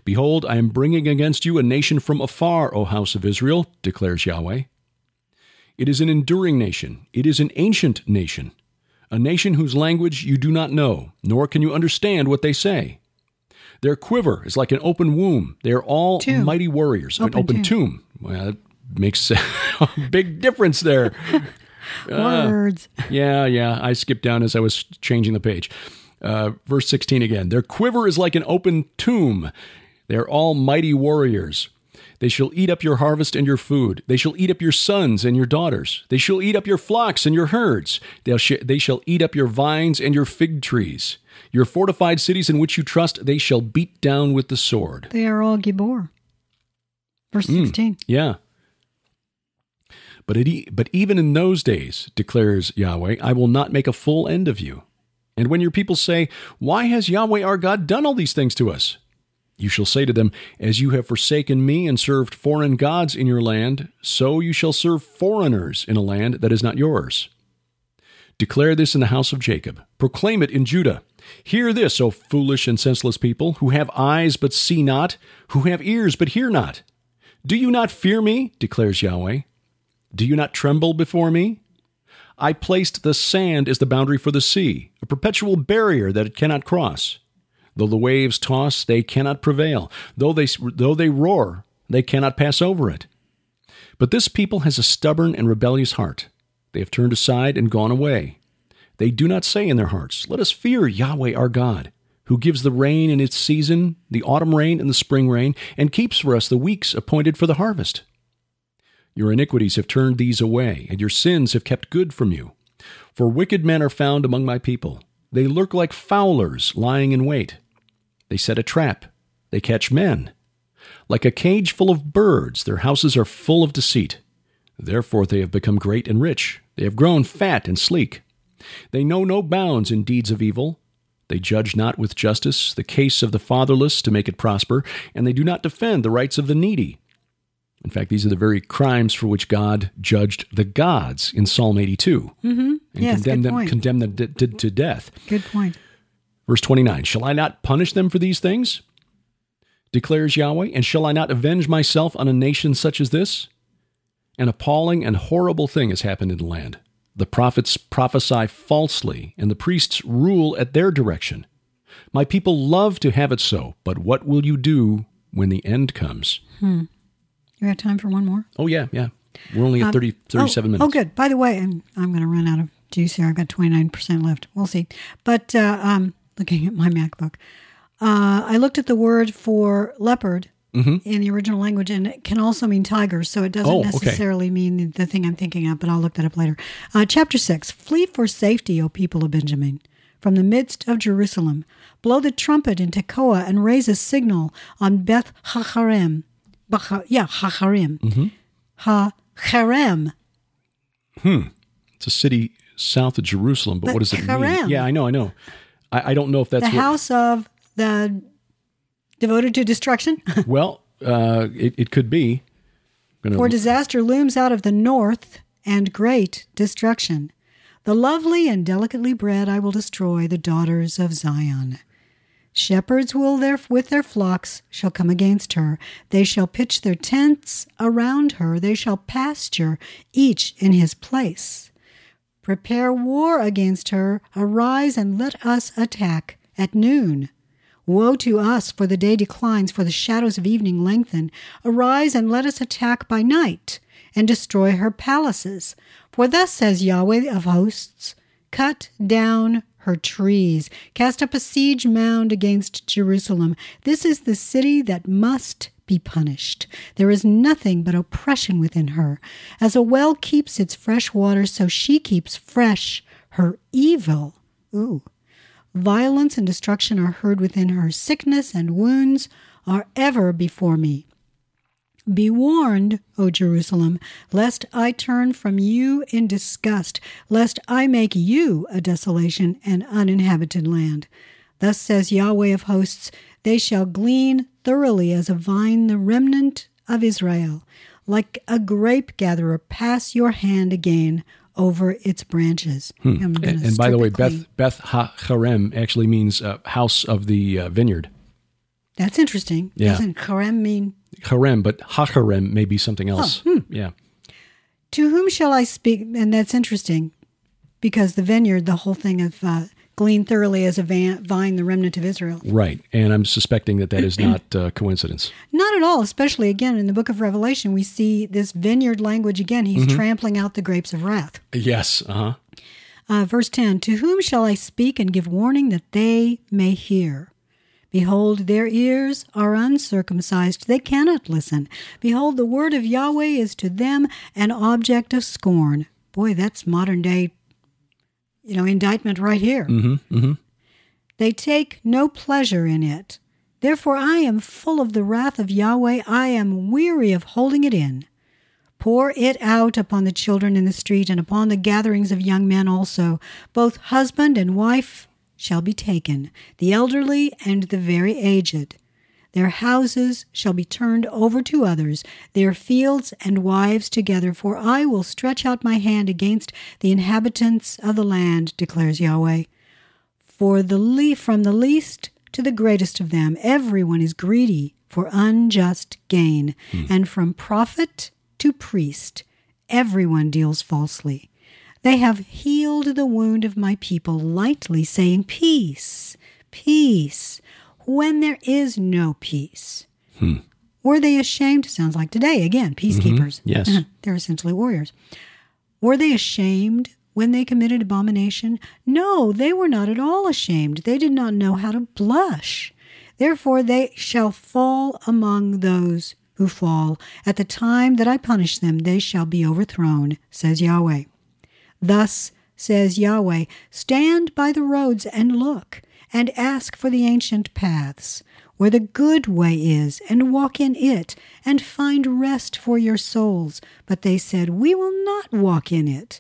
Behold, I am bringing against you a nation from afar, O house of Israel, declares Yahweh. It is an enduring nation. It is an ancient nation, a nation whose language you do not know, nor can you understand what they say. Their quiver is like an open womb. They are all tomb. mighty warriors. Open an open tomb. tomb. Well, that makes a big difference there. Words. Uh, yeah, yeah. I skipped down as I was changing the page. Uh, verse sixteen again. Their quiver is like an open tomb. They are all mighty warriors. They shall eat up your harvest and your food. They shall eat up your sons and your daughters. They shall eat up your flocks and your herds. They sh- they shall eat up your vines and your fig trees. Your fortified cities in which you trust, they shall beat down with the sword. They are all Gibor. Verse sixteen. Mm, yeah. But, it, but even in those days, declares Yahweh, I will not make a full end of you. And when your people say, why has Yahweh our God done all these things to us? You shall say to them, as you have forsaken me and served foreign gods in your land, so you shall serve foreigners in a land that is not yours. Declare this in the house of Jacob. Proclaim it in Judah. Hear this, O foolish and senseless people, who have eyes but see not, who have ears but hear not. Do you not fear me, declares Yahweh? Do you not tremble before me? I placed the sand as the boundary for the sea, a perpetual barrier that it cannot cross. Though the waves toss, they cannot prevail. Though they, though they roar, they cannot pass over it. But this people has a stubborn and rebellious heart. They have turned aside and gone away. They do not say in their hearts, let us fear Yahweh our God, who gives the rain in its season, the autumn rain and the spring rain, and keeps for us the weeks appointed for the harvest. Your iniquities have turned these away, and your sins have kept good from you. For wicked men are found among my people. They lurk like fowlers lying in wait. They set a trap. They catch men. Like a cage full of birds, their houses are full of deceit. Therefore they have become great and rich. They have grown fat and sleek. They know no bounds in deeds of evil. They judge not with justice the case of the fatherless to make it prosper, and they do not defend the rights of the needy. In fact, these are the very crimes for which God judged the gods in Psalm eighty-two. Mm-hmm. And yes, condemned good them, point. condemned them to, to, to death. Good point. Verse twenty-nine, shall I not punish them for these things? Declares Yahweh, and shall I not avenge myself on a nation such as this? An appalling and horrible thing has happened in the land. The prophets prophesy falsely, and the priests rule at their direction. My people love to have it so, but what will you do when the end comes? Hmm. You have time for one more? Oh, yeah, yeah. We're only at Um, thirty, thirty-seven oh, minutes. Oh, good. By the way, I'm, I'm going to run out of juice here. I've got twenty-nine percent left. We'll see. But uh, um, looking at my MacBook, uh, I looked at the word for leopard mm-hmm. in the original language, and it can also mean tiger, so it doesn't oh, okay. necessarily mean the thing I'm thinking of, but I'll look that up later. Uh, chapter six, flee for safety, O people of Benjamin, from the midst of Jerusalem. Blow the trumpet in Tekoa and raise a signal on Beth Hacharem. Bacha, yeah, Hacharim. Mm-hmm. Ha-Harem. Hmm. It's a city south of Jerusalem, but, but what does it Harem. mean? Yeah, I know, I know. I, I don't know if that's the what, house of the devoted to destruction. Well, uh, it, it could be. Gonna, For disaster looms out of the north and great destruction. The lovely and delicately bred I will destroy, the daughters of Zion. Shepherds will there with their flocks shall come against her. They shall pitch their tents around her. They shall pasture each in his place. Prepare war against her. Arise and let us attack at noon. Woe to us, for the day declines, for the shadows of evening lengthen. Arise and let us attack by night and destroy her palaces. For thus says Yahweh of hosts, cut down her trees, cast up a siege mound against Jerusalem. This is the city that must be punished. There is nothing but oppression within her. As a well keeps its fresh water, so she keeps fresh her evil. Ooh. Violence and destruction are heard within her. Sickness and wounds are ever before me. Be warned, O Jerusalem, lest I turn from you in disgust, lest I make you a desolation and uninhabited land. Thus says Yahweh of hosts, they shall glean thoroughly as a vine the remnant of Israel. Like a grape gatherer, pass your hand again over its branches. Hmm. And, and by the way, Beth Beth HaCharem actually means uh, house of the uh, vineyard. That's interesting. Yeah. Doesn't harem mean? Harem, but ha-harem may be something else. Oh, hmm. Yeah. To whom shall I speak? And that's interesting because the vineyard, the whole thing of uh, glean thoroughly as a van, vine, the remnant of Israel. Right. And I'm suspecting that that is not uh, coincidence. Not at all, especially again in the book of Revelation, we see this vineyard language again. He's mm-hmm. trampling out the grapes of wrath. Yes. Uh-huh. Uh, verse ten, to whom shall I speak and give warning that they may hear? Behold, their ears are uncircumcised. They cannot listen. Behold, the word of Yahweh is to them an object of scorn. Boy, that's modern day, you know, indictment right here. Mm-hmm, mm-hmm. They take no pleasure in it. Therefore, I am full of the wrath of Yahweh. I am weary of holding it in. Pour it out upon the children in the street and upon the gatherings of young men also. Both husband and wife shall be taken, the elderly and the very aged. Their houses shall be turned over to others, their fields and wives together, for I will stretch out my hand against the inhabitants of the land, declares Yahweh. For the le- from the least to the greatest of them, everyone is greedy for unjust gain, hmm. and from prophet to priest, everyone deals falsely. They have healed the wound of my people lightly, saying, peace, peace, when there is no peace. Hmm. Were they ashamed? Sounds like today, again, peacekeepers. Mm-hmm. Yes. They're essentially warriors. Were they ashamed when they committed abomination? No, they were not at all ashamed. They did not know how to blush. Therefore they shall fall among those who fall. At the time that I punish them, they shall be overthrown, says Yahweh. Thus says Yahweh, stand by the roads and look, and ask for the ancient paths, where the good way is, and walk in it, and find rest for your souls. But they said, we will not walk in it.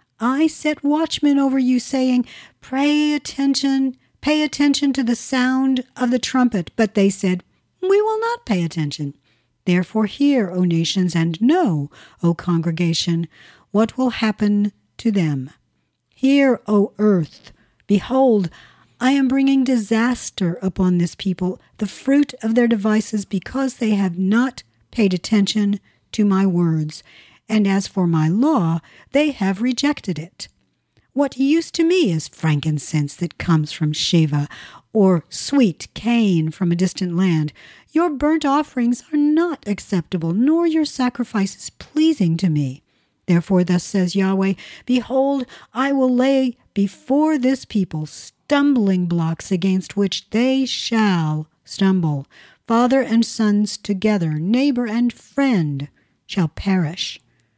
I set watchmen over you, saying, pay attention, pay attention to the sound of the trumpet. But they said, we will not pay attention. Therefore hear, O nations, and know, O congregation, what will happen to them. Hear, O earth, behold, I am bringing disaster upon this people, the fruit of their devices, because they have not paid attention to my words. And as for my law, they have rejected it. What use to me is frankincense that comes from Sheba, or sweet cane from a distant land? Your burnt offerings are not acceptable, nor your sacrifices pleasing to me. Therefore thus says Yahweh, behold, I will lay before this people stumbling blocks against which they shall stumble. Father and sons together, neighbor and friend, shall perish.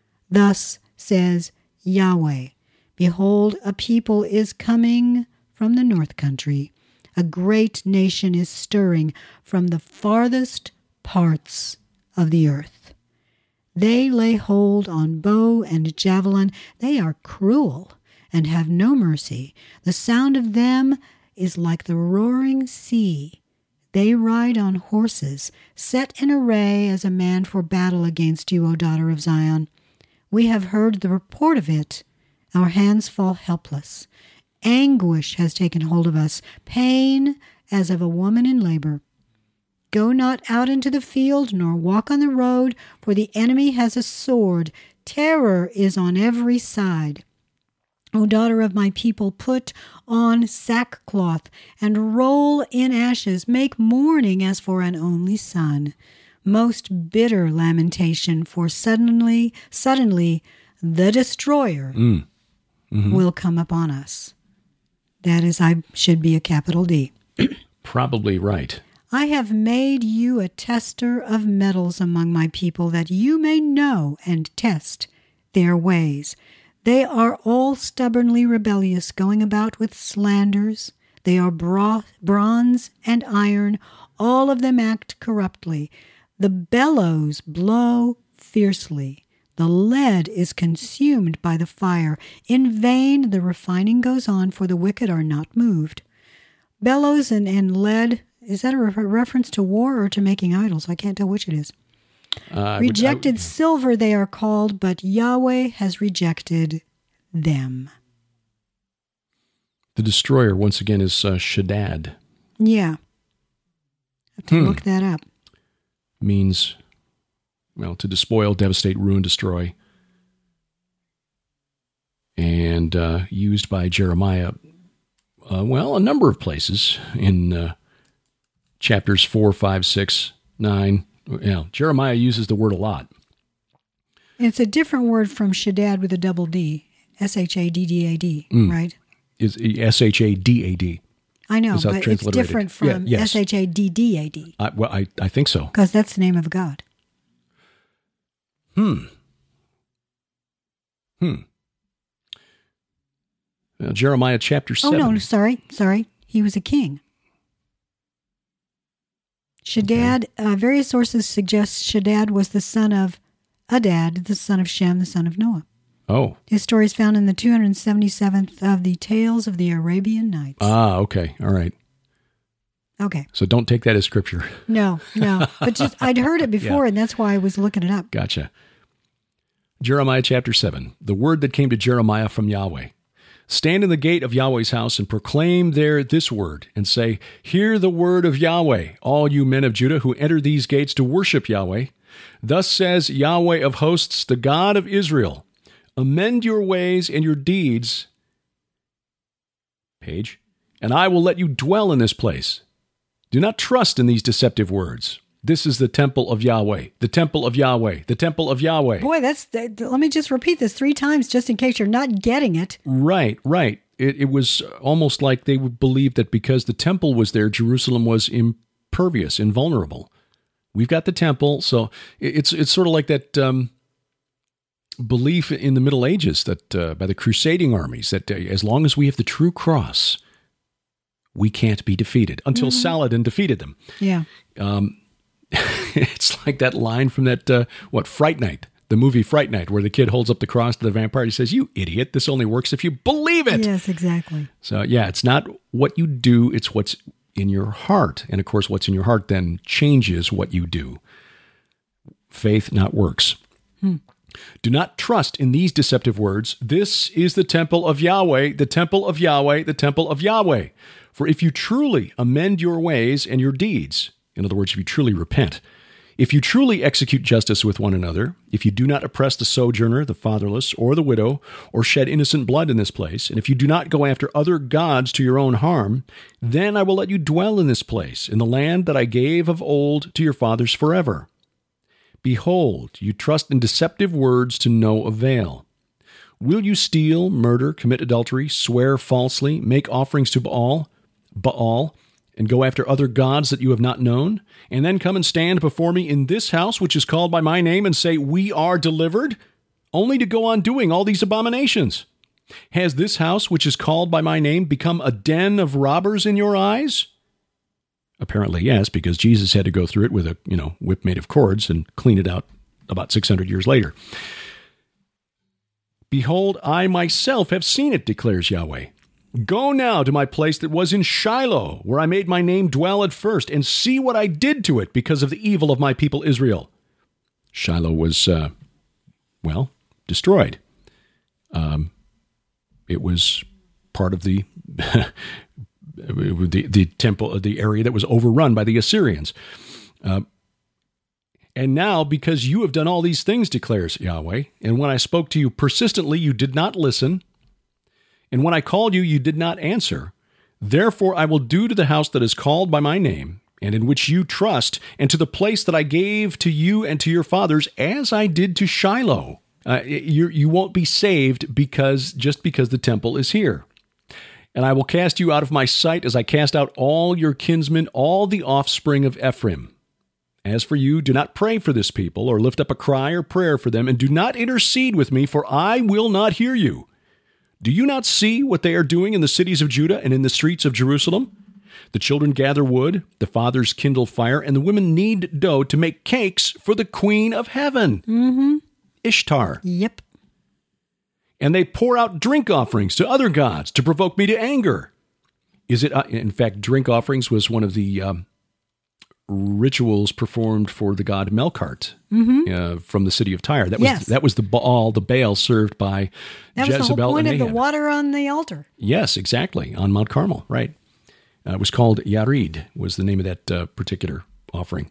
Thus says Yahweh, behold, a people is coming from the north country. A great nation is stirring from the farthest parts of the earth. They lay hold on bow and javelin. They are cruel and have no mercy. The sound of them is like the roaring sea. They ride on horses, set in array as a man for battle against you, O daughter of Zion. We have heard the report of it. Our hands fall helpless. Anguish has taken hold of us, pain as of a woman in labor. Go not out into the field, nor walk on the road, for the enemy has a sword. Terror is on every side. O daughter of my people, put on sackcloth, and roll in ashes. Make mourning as for an only son. Most bitter lamentation, for suddenly, suddenly, the destroyer mm. mm-hmm. will come upon us. That is, I should be a capital D. Probably right. I have made you a tester of metals among my people, that you may know and test their ways. They are all stubbornly rebellious, going about with slanders. They are bra- bronze and iron. All of them act corruptly. The bellows blow fiercely. The lead is consumed by the fire. In vain the refining goes on, for the wicked are not moved. Bellows and, and lead, is that a re- reference to war or to making idols? I can't tell which it is. Uh, Rejected would, would... silver they are called, but Yahweh has rejected them. The destroyer, once again, is uh, Shaddad. Yeah. have to Hmm. look that up. Means, well, to despoil, devastate, ruin, destroy. And uh, used by Jeremiah, uh, well, a number of places in uh, chapters four, five, six, nine. You know, Jeremiah uses the word a lot. It's a different word from Shaddad with a double D, S H A D D A D, Mm. right? Is S H A D A D. I know, Is that but it's transliterated? different Yeah, from yes. S H A D D A D. I, well, I, I think so. Because that's the name of God. Hmm. Hmm. Now, Jeremiah chapter Oh, seven. no, sorry, sorry. He was a king. Shaddad, uh, various sources suggest Shaddad was the son of Adad, the son of Shem, the son of Noah. Oh. His story is found in the two hundred seventy-seventh of the Tales of the Arabian Nights. Ah, okay. All right. Okay. So don't take that as scripture. No, no. But just I'd heard it before, Yeah. and that's why I was looking it up. Gotcha. Jeremiah chapter seven. The word that came to Jeremiah from Yahweh. Stand in the gate of Yahweh's house and proclaim there this word and say, hear the word of Yahweh, all you men of Judah who enter these gates to worship Yahweh. Thus says Yahweh of hosts, the God of Israel, amend your ways and your deeds, page, and I will let you dwell in this place. Do not trust in these deceptive words. This is the temple of Yahweh, the temple of Yahweh, the temple of Yahweh. Boy, that's. That, let me just repeat this three times just in case you're not getting it. Right, right. It, it was almost like they would believe that because the temple was there, Jerusalem was impervious, invulnerable. We've got the temple, so it's it's sort of like that um, belief in the Middle Ages that uh, by the crusading armies that uh, as long as we have the true cross, we can't be defeated until Mm-hmm. Saladin defeated them. Yeah. Um, it's like that line from that, uh, what, Fright Night, the movie Fright Night, where the kid holds up the cross to the vampire. He says, you idiot, this only works if you believe it. Yes, exactly. So, yeah, it's not what you do, it's what's in your heart. And, of course, what's in your heart then changes what you do. Faith, not works. Hmm. Do not trust in these deceptive words. This is the temple of Yahweh, the temple of Yahweh, the temple of Yahweh. For if you truly amend your ways and your deeds, in other words, if you truly repent, if you truly execute justice with one another, if you do not oppress the sojourner, the fatherless, or the widow, or shed innocent blood in this place, and if you do not go after other gods to your own harm, then I will let you dwell in this place, in the land that I gave of old to your fathers forever. Behold, you trust in deceptive words to no avail. Will you steal, murder, commit adultery, swear falsely, make offerings to Baal, Baal, and go after other gods that you have not known, and then come and stand before me in this house which is called by my name and say, we are delivered, only to go on doing all these abominations? Has this house which is called by my name become a den of robbers in your eyes? Apparently, yes, because Jesus had to go through it with a, you know, whip made of cords and clean it out about six hundred years later. Behold, I myself have seen it, declares Yahweh. Go now to my place that was in Shiloh, where I made my name dwell at first, and see what I did to it because of the evil of my people Israel. Shiloh was, uh, well, destroyed. Um, it was part of the, the the temple, the area that was overrun by the Assyrians. Uh, And now, because you have done all these things, declares Yahweh, and when I spoke to you persistently, you did not listen, and when I called you, you did not answer. Therefore, I will do to the house that is called by my name, and in which you trust, and to the place that I gave to you and to your fathers, as I did to Shiloh. Uh, you, you won't be saved because just because the temple is here. And I will cast you out of my sight as I cast out all your kinsmen, all the offspring of Ephraim. As for you, do not pray for this people, or lift up a cry or prayer for them, and do not intercede with me, for I will not hear you. Do you not see what they are doing in the cities of Judah and in the streets of Jerusalem? The children gather wood, the fathers kindle fire, and the women knead dough to make cakes for the queen of heaven, Mm-hmm. Ishtar. Yep. And they pour out drink offerings to other gods to provoke me to anger. Is it, uh, in fact, drink offerings was one of the um, rituals performed for the god Melkart Mm-hmm. uh, from the city of Tyre. That was Yes. that was the Baal, the Baal served by That was Jezebel the whole point and of the Ahab. water on the altar. Yes, exactly, on Mount Carmel, right. Uh, it was called Yared, was the name of that uh, particular offering.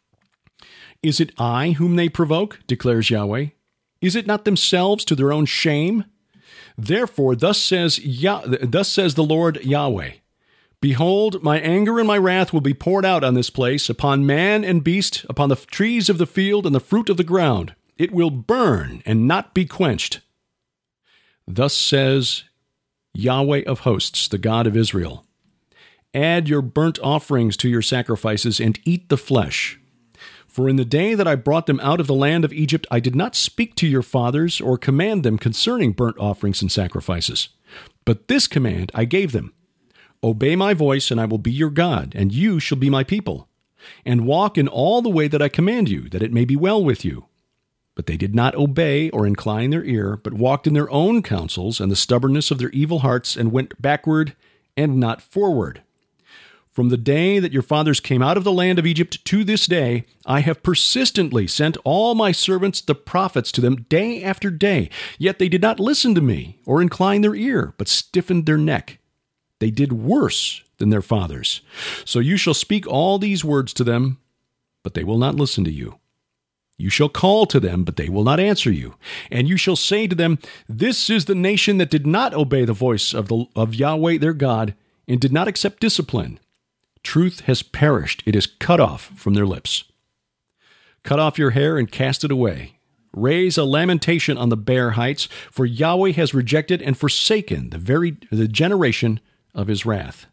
Is it I whom they provoke, declares Yahweh? Is it not themselves to their own shame? Therefore, thus says Yah- thus says the Lord Yahweh, behold, my anger and my wrath will be poured out on this place, upon man and beast, upon the trees of the field and the fruit of the ground. It will burn and not be quenched. Thus says Yahweh of hosts, the God of Israel. Add your burnt offerings to your sacrifices and eat the flesh. For in the day that I brought them out of the land of Egypt, I did not speak to your fathers or command them concerning burnt offerings and sacrifices. But this command I gave them. Obey my voice, and I will be your God, and you shall be my people. And walk in all the way that I command you, that it may be well with you. But they did not obey or incline their ear, but walked in their own counsels and the stubbornness of their evil hearts, and went backward and not forward. From the day that your fathers came out of the land of Egypt to this day, I have persistently sent all my servants the prophets to them day after day. Yet they did not listen to me or incline their ear, but stiffened their neck. They did worse than their fathers. So you shall speak all these words to them, but they will not listen to you. You shall call to them, but they will not answer you. And you shall say to them, this is the nation that did not obey the voice of, the, of Yahweh their God, and did not accept discipline. Truth has perished. It is cut off from their lips. Cut off your hair and cast it away. Raise a lamentation on the bare heights, for Yahweh has rejected and forsaken the very the generation of his wrath.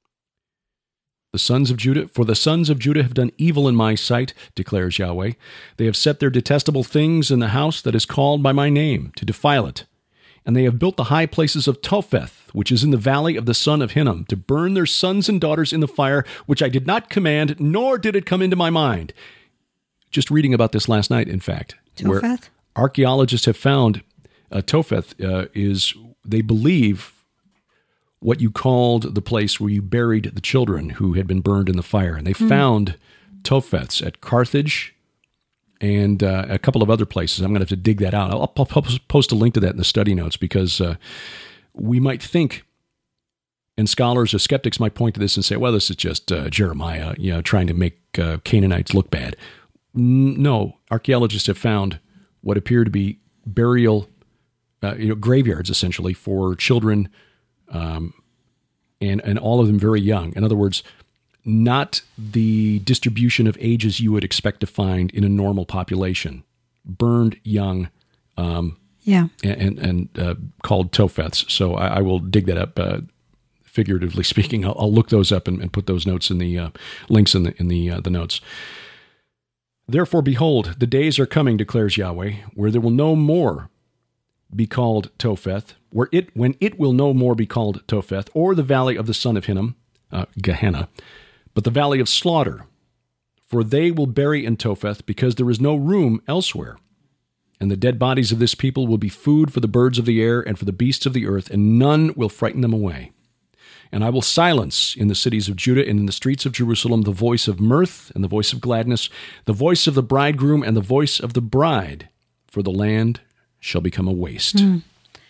The sons of Judah, for the sons of Judah have done evil in my sight, declares Yahweh. They have set their detestable things in the house that is called by my name, to defile it. And they have built the high places of Topheth, which is in the valley of the son of Hinnom, to burn their sons and daughters in the fire, which I did not command, nor did it come into my mind. Just reading about this last night, in fact, Topheth? Where archaeologists have found uh, Topheth uh, is, they believe, what you called the place where you buried the children who had been burned in the fire. And they mm. found Topheths at Carthage and uh, a couple of other places. I'm going to have to dig that out. I'll, I'll post a link to that in the study notes, because uh, we might think, and scholars or skeptics might point to this and say, well, this is just uh, Jeremiah, you know, trying to make uh, Canaanites look bad. No, archaeologists have found what appear to be burial, uh, you know, graveyards, essentially, for children, um, and, and all of them very young. In other words, not the distribution of ages you would expect to find in a normal population. Burned young, um, yeah, and and uh, called Topheths. So I, I will dig that up. Uh, figuratively speaking, I'll, I'll look those up and, and put those notes in the uh, links in the in the uh, the notes. Therefore, behold, the days are coming, declares Yahweh, where there will no more be called Topheth, where it when it will no more be called Topheth, or the valley of the son of Hinnom, uh, Gehenna, but the valley of slaughter, for they will bury in Topheth, because there is no room elsewhere. And the dead bodies of this people will be food for the birds of the air and for the beasts of the earth, and none will frighten them away. And I will silence in the cities of Judah and in the streets of Jerusalem the voice of mirth and the voice of gladness, the voice of the bridegroom and the voice of the bride, for the land shall become a waste. Mm.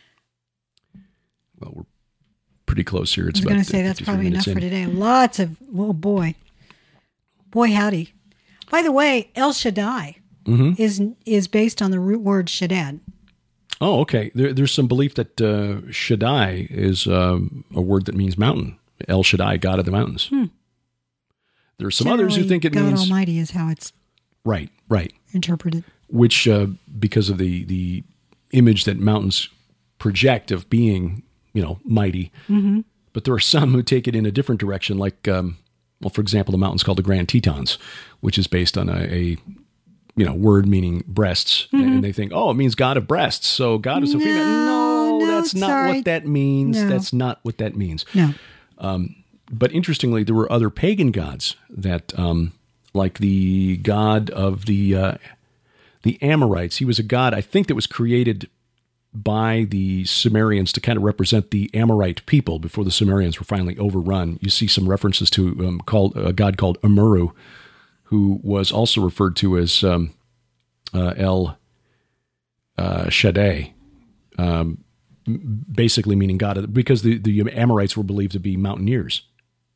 Well, we're pretty close here. It's I was going to say that's probably enough in. for today. Lots of, oh boy. Boy, howdy. By the way, El Shaddai mm-hmm. is is based on the root word Shaddad. Oh, okay. There, there's some belief that uh, Shaddai is um, a word that means mountain. El Shaddai, God of the mountains. Hmm. There are some Generally, others who think it God means... God Almighty is how it's right, right. interpreted. Which, uh, because of the, the image that mountains project of being, you know, mighty. Mm-hmm. But there are some who take it in a different direction, like, um, well, for example, the mountain's called the Grand Tetons, which is based on a, a you know, word meaning breasts. Mm-hmm. And they think, oh, it means God of breasts. So God is a female. No, no, that's not sorry. what that means. No. That's not what that means. No. Um, but interestingly, there were other pagan gods that, um, like the god of the uh, the Amorites. He was a god, I think, that was created by the Sumerians to kind of represent the Amorite people before the Sumerians were finally overrun. You see some references to um, called a god called Amuru, who was also referred to as um, uh, El uh, Shaddai, um, basically meaning God, of, because the, the Amorites were believed to be mountaineers.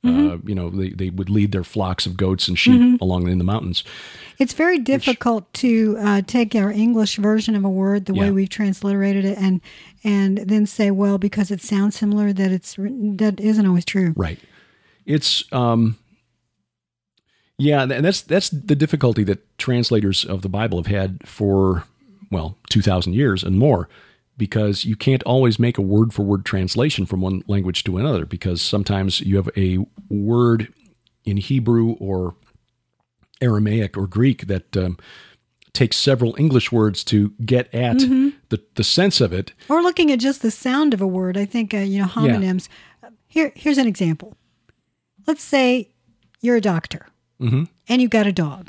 Mm-hmm. Uh, you know, they, they would lead their flocks of goats and sheep mm-hmm. along in the mountains. It's very difficult Which, to uh, take our English version of a word, the yeah. way we've transliterated it, and and then say, well, because it sounds similar, that it's that isn't always true. Right. It's um, yeah, and that's that's the difficulty that translators of the Bible have had for well two thousand years and more, because you can't always make a word for word translation from one language to another, because sometimes you have a word in Hebrew or Aramaic or Greek that um, takes several English words to get at mm-hmm. the, the sense of it. Or looking at just the sound of a word. I think, uh, you know, homonyms. Yeah. Here, here's an example. Let's say you're a doctor mm-hmm. and you've got a dog.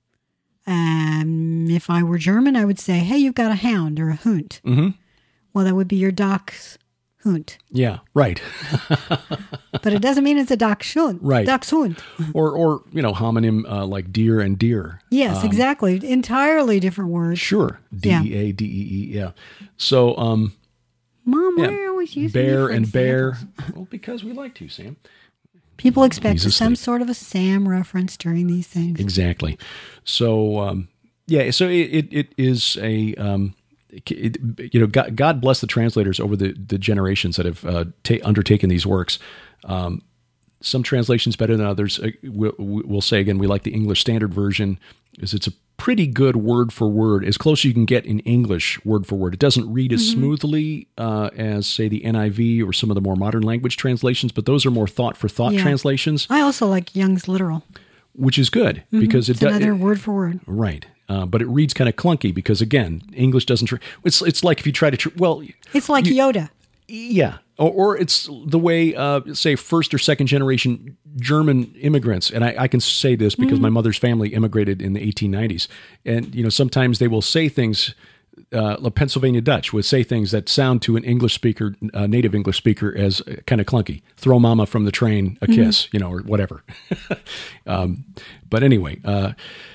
Um, if I were German, I would say, hey, you've got a hound or a Hund. Mm-hmm. Well, that would be your Dachshund. Yeah, right. But it doesn't mean it's a Dachshund. Right. Dachshund. Or, or you know, homonym uh, like deer and deer. Yes, um, exactly. Entirely different words. Sure. D E A, D E E, yeah. So, um... Mom, yeah, why are you always using bear and bear. examples? Well, because we like to, Sam. People expect some sort of a Sam reference during these things. Exactly. So, um, yeah, so it, it, it is a... Um, It, you know, God, God bless the translators over the, the generations that have uh, ta- undertaken these works. Um, some translations better than others. Uh, we'll, we'll say again, we like the English Standard Version, because it's a pretty good word for word, as close as you can get in English word for word. It doesn't read as mm-hmm. smoothly uh, as, say, the N I V or some of the more modern language translations, but those are more thought for thought yeah. translations. I also like Young's Literal, which is good mm-hmm. because it does another it, word for word. Right. Uh, but it reads kind of clunky because, again, English doesn't... Tr- it's it's like if you try to... Tr- well, it's like you, Yoda. Yeah. Or, or it's the way, uh, say, first or second generation German immigrants, and I, I can say this because mm-hmm. my mother's family immigrated in the eighteen nineties. And, you know, sometimes they will say things... Uh, Pennsylvania Dutch would say things that sound to an English speaker, uh, native English speaker, as kind of clunky. Throw mama from the train a kiss, mm-hmm. you know, or whatever. um, but anyway... Uh,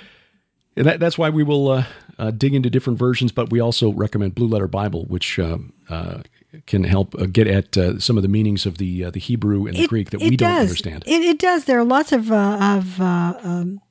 And that, that's why we will uh, uh, dig into different versions, but we also recommend Blue Letter Bible, which uh, uh, can help uh, get at uh, some of the meanings of the uh, the Hebrew and the it, Greek that we does. don't understand. It, it does. There are lots of uh, of uh, um,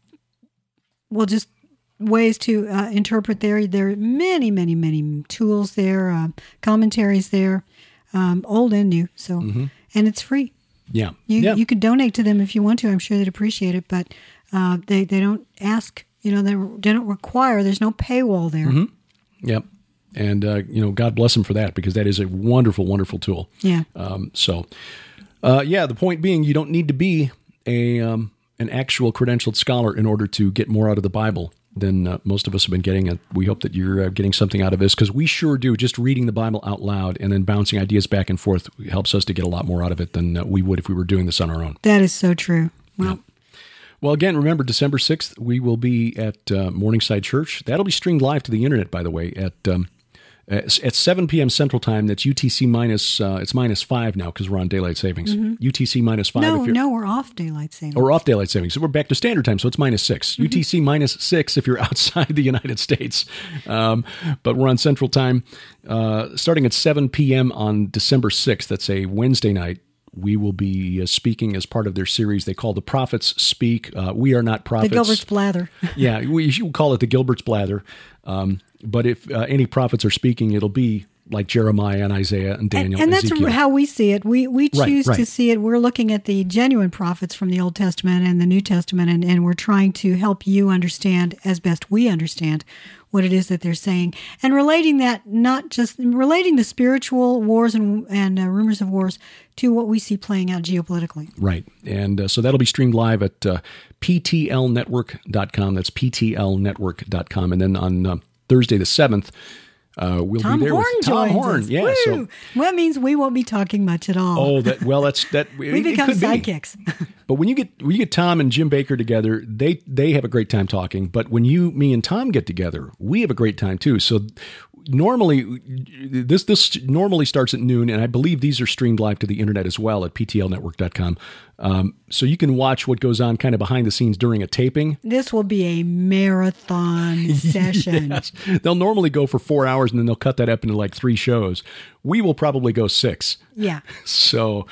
well, just ways to uh, interpret there. There are many, many, many tools there, uh, commentaries there, um, old and new. So, mm-hmm. and it's free. Yeah, you yeah. you could donate to them if you want to. I'm sure they'd appreciate it, but uh, they they don't ask. You know, they, they don't require, there's no paywall there. Mm-hmm. Yep. And, uh, you know, God bless them for that, because that is a wonderful, wonderful tool. Yeah. Um, so, uh, yeah, the point being, you don't need to be a um, an actual credentialed scholar in order to get more out of the Bible than uh, most of us have been getting. And we hope that you're uh, getting something out of this, because we sure do. Just reading the Bible out loud and then bouncing ideas back and forth helps us to get a lot more out of it than uh, we would if we were doing this on our own. That is so true. Well, yeah. Well, again, remember, December sixth, we will be at uh, Morningside Church. That'll be streamed live to the internet, by the way, at um, at seven p.m. Central Time. That's U T C minus, uh, it's minus five now because we're on daylight savings. Mm-hmm. U T C minus five. No, if you're, no, we're off daylight savings. Or off daylight savings. So we're back to standard time, so it's minus six. Mm-hmm. U T C minus six if you're outside the United States. Um, but we're on Central Time. Uh, starting at seven p.m. on December sixth, that's a Wednesday night. We will be uh, speaking as part of their series they call The Prophets Speak. Uh, we are not prophets. The Gilbert's Blather. Yeah, we should call it the Gilbert's Blather. Um, but if uh, any prophets are speaking, it'll be like Jeremiah and Isaiah and Daniel and, and and Ezekiel. that's how we see it. We we choose right, right. to see it. We're looking at the genuine prophets from the Old Testament and the New Testament, and, and we're trying to help you understand as best we understand what it is that they're saying, and relating that, not just relating the spiritual wars and and uh, rumors of wars to what we see playing out geopolitically. Right. And uh, so that'll be streamed live at uh, P T L network dot com. That's P T L network dot com. And then on uh, Thursday the seventh, Uh, we'll Tom be there Horn with Tom joins Horn. us. Yeah, Woo! so well, that means we won't be talking much at all. Oh, that well, that's that. we it, become it could sidekicks. Be. But when you get when you get Tom and Jim Baker together, they they have a great time talking. But when you, me, and Tom get together, we have a great time too. So normally, this this normally starts at noon, and I believe these are streamed live to the internet as well at P T L network dot com. Um, so you can watch what goes on kind of behind the scenes during a taping. This will be a marathon session. Yes. They'll normally go for four hours, and then they'll cut that up into like three shows. We will probably go six. Yeah. So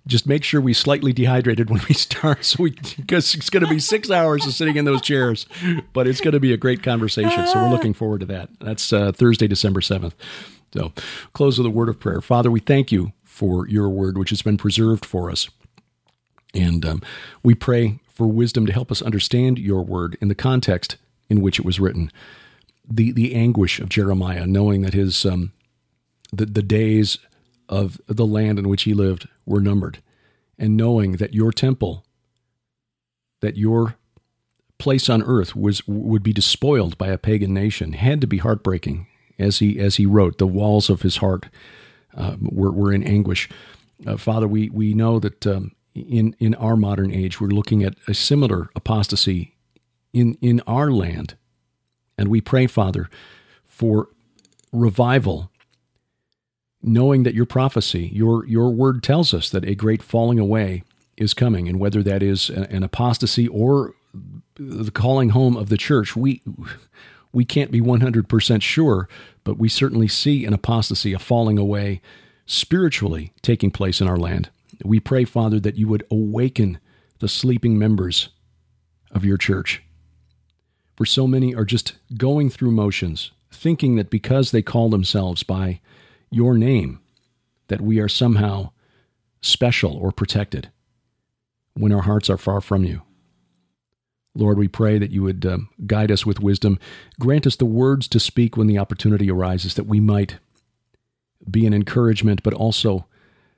Just make sure we slightly dehydrated when we start, so we because it's going to be six hours of sitting in those chairs, but it's going to be a great conversation. So we're looking forward to that. That's uh, Thursday, December seventh. So close with a word of prayer. Father, we thank you for your word, which has been preserved for us. And um, we pray for wisdom to help us understand your word in the context in which it was written. The the anguish of Jeremiah, knowing that his um, the, the days of the land in which he lived were numbered, and knowing that your temple, that your place on earth was would be despoiled by a pagan nation, had to be heartbreaking. As he as he wrote, the walls of his heart uh, were were in anguish. Uh, Father, we we know that um, in in our modern age, we're looking at a similar apostasy in in our land, and we pray, Father, for revival. Knowing that your prophecy, your your word tells us that a great falling away is coming, and whether that is an apostasy or the calling home of the church, we we can't be one hundred percent sure, but we certainly see an apostasy, a falling away spiritually taking place in our land. We pray, Father, that you would awaken the sleeping members of your church. For so many are just going through motions, thinking that because they call themselves by your name, that we are somehow special or protected, when our hearts are far from you. Lord, we pray that you would um, guide us with wisdom. Grant us the words to speak when the opportunity arises, that we might be an encouragement, but also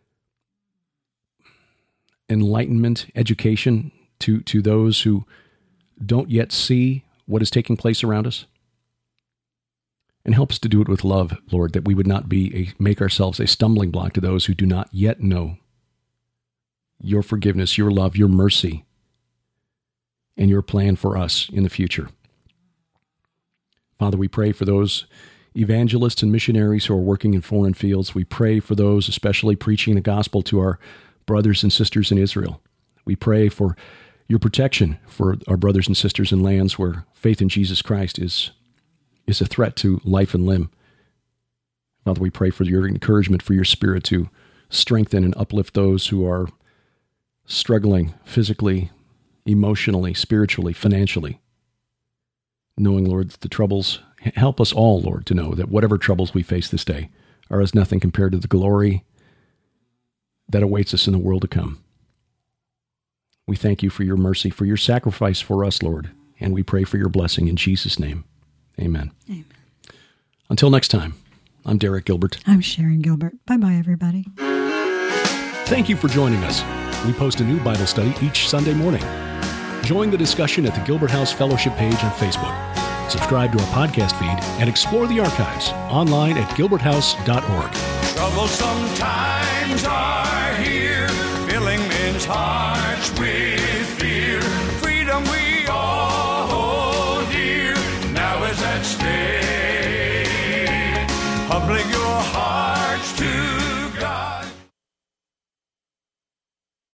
enlightenment, education to, to those who don't yet see what is taking place around us. And help us to do it with love, Lord, that we would not be a, make ourselves a stumbling block to those who do not yet know your forgiveness, your love, your mercy, and your plan for us in the future. Father, we pray for those evangelists and missionaries who are working in foreign fields. We pray for those especially preaching the gospel to our brothers and sisters in Israel. We pray for your protection for our brothers and sisters in lands where faith in Jesus Christ is is a threat to life and limb. Father, we pray for your encouragement, for your Spirit to strengthen and uplift those who are struggling physically, emotionally, spiritually, financially. Knowing, Lord, that the troubles, help us all, Lord, to know that whatever troubles we face this day are as nothing compared to the glory that awaits us in the world to come. We thank you for your mercy, for your sacrifice for us, Lord, and we pray for your blessing in Jesus' name. Amen. Amen. Until next time, I'm Derek Gilbert. I'm Sharon Gilbert. Bye-bye, everybody. Thank you for joining us. We post a new Bible study each Sunday morning. Join the discussion at the Gilbert House Fellowship page on Facebook. Subscribe to our podcast feed and explore the archives online at gilbert house dot org. Troublesome times are here, filling men's hearts with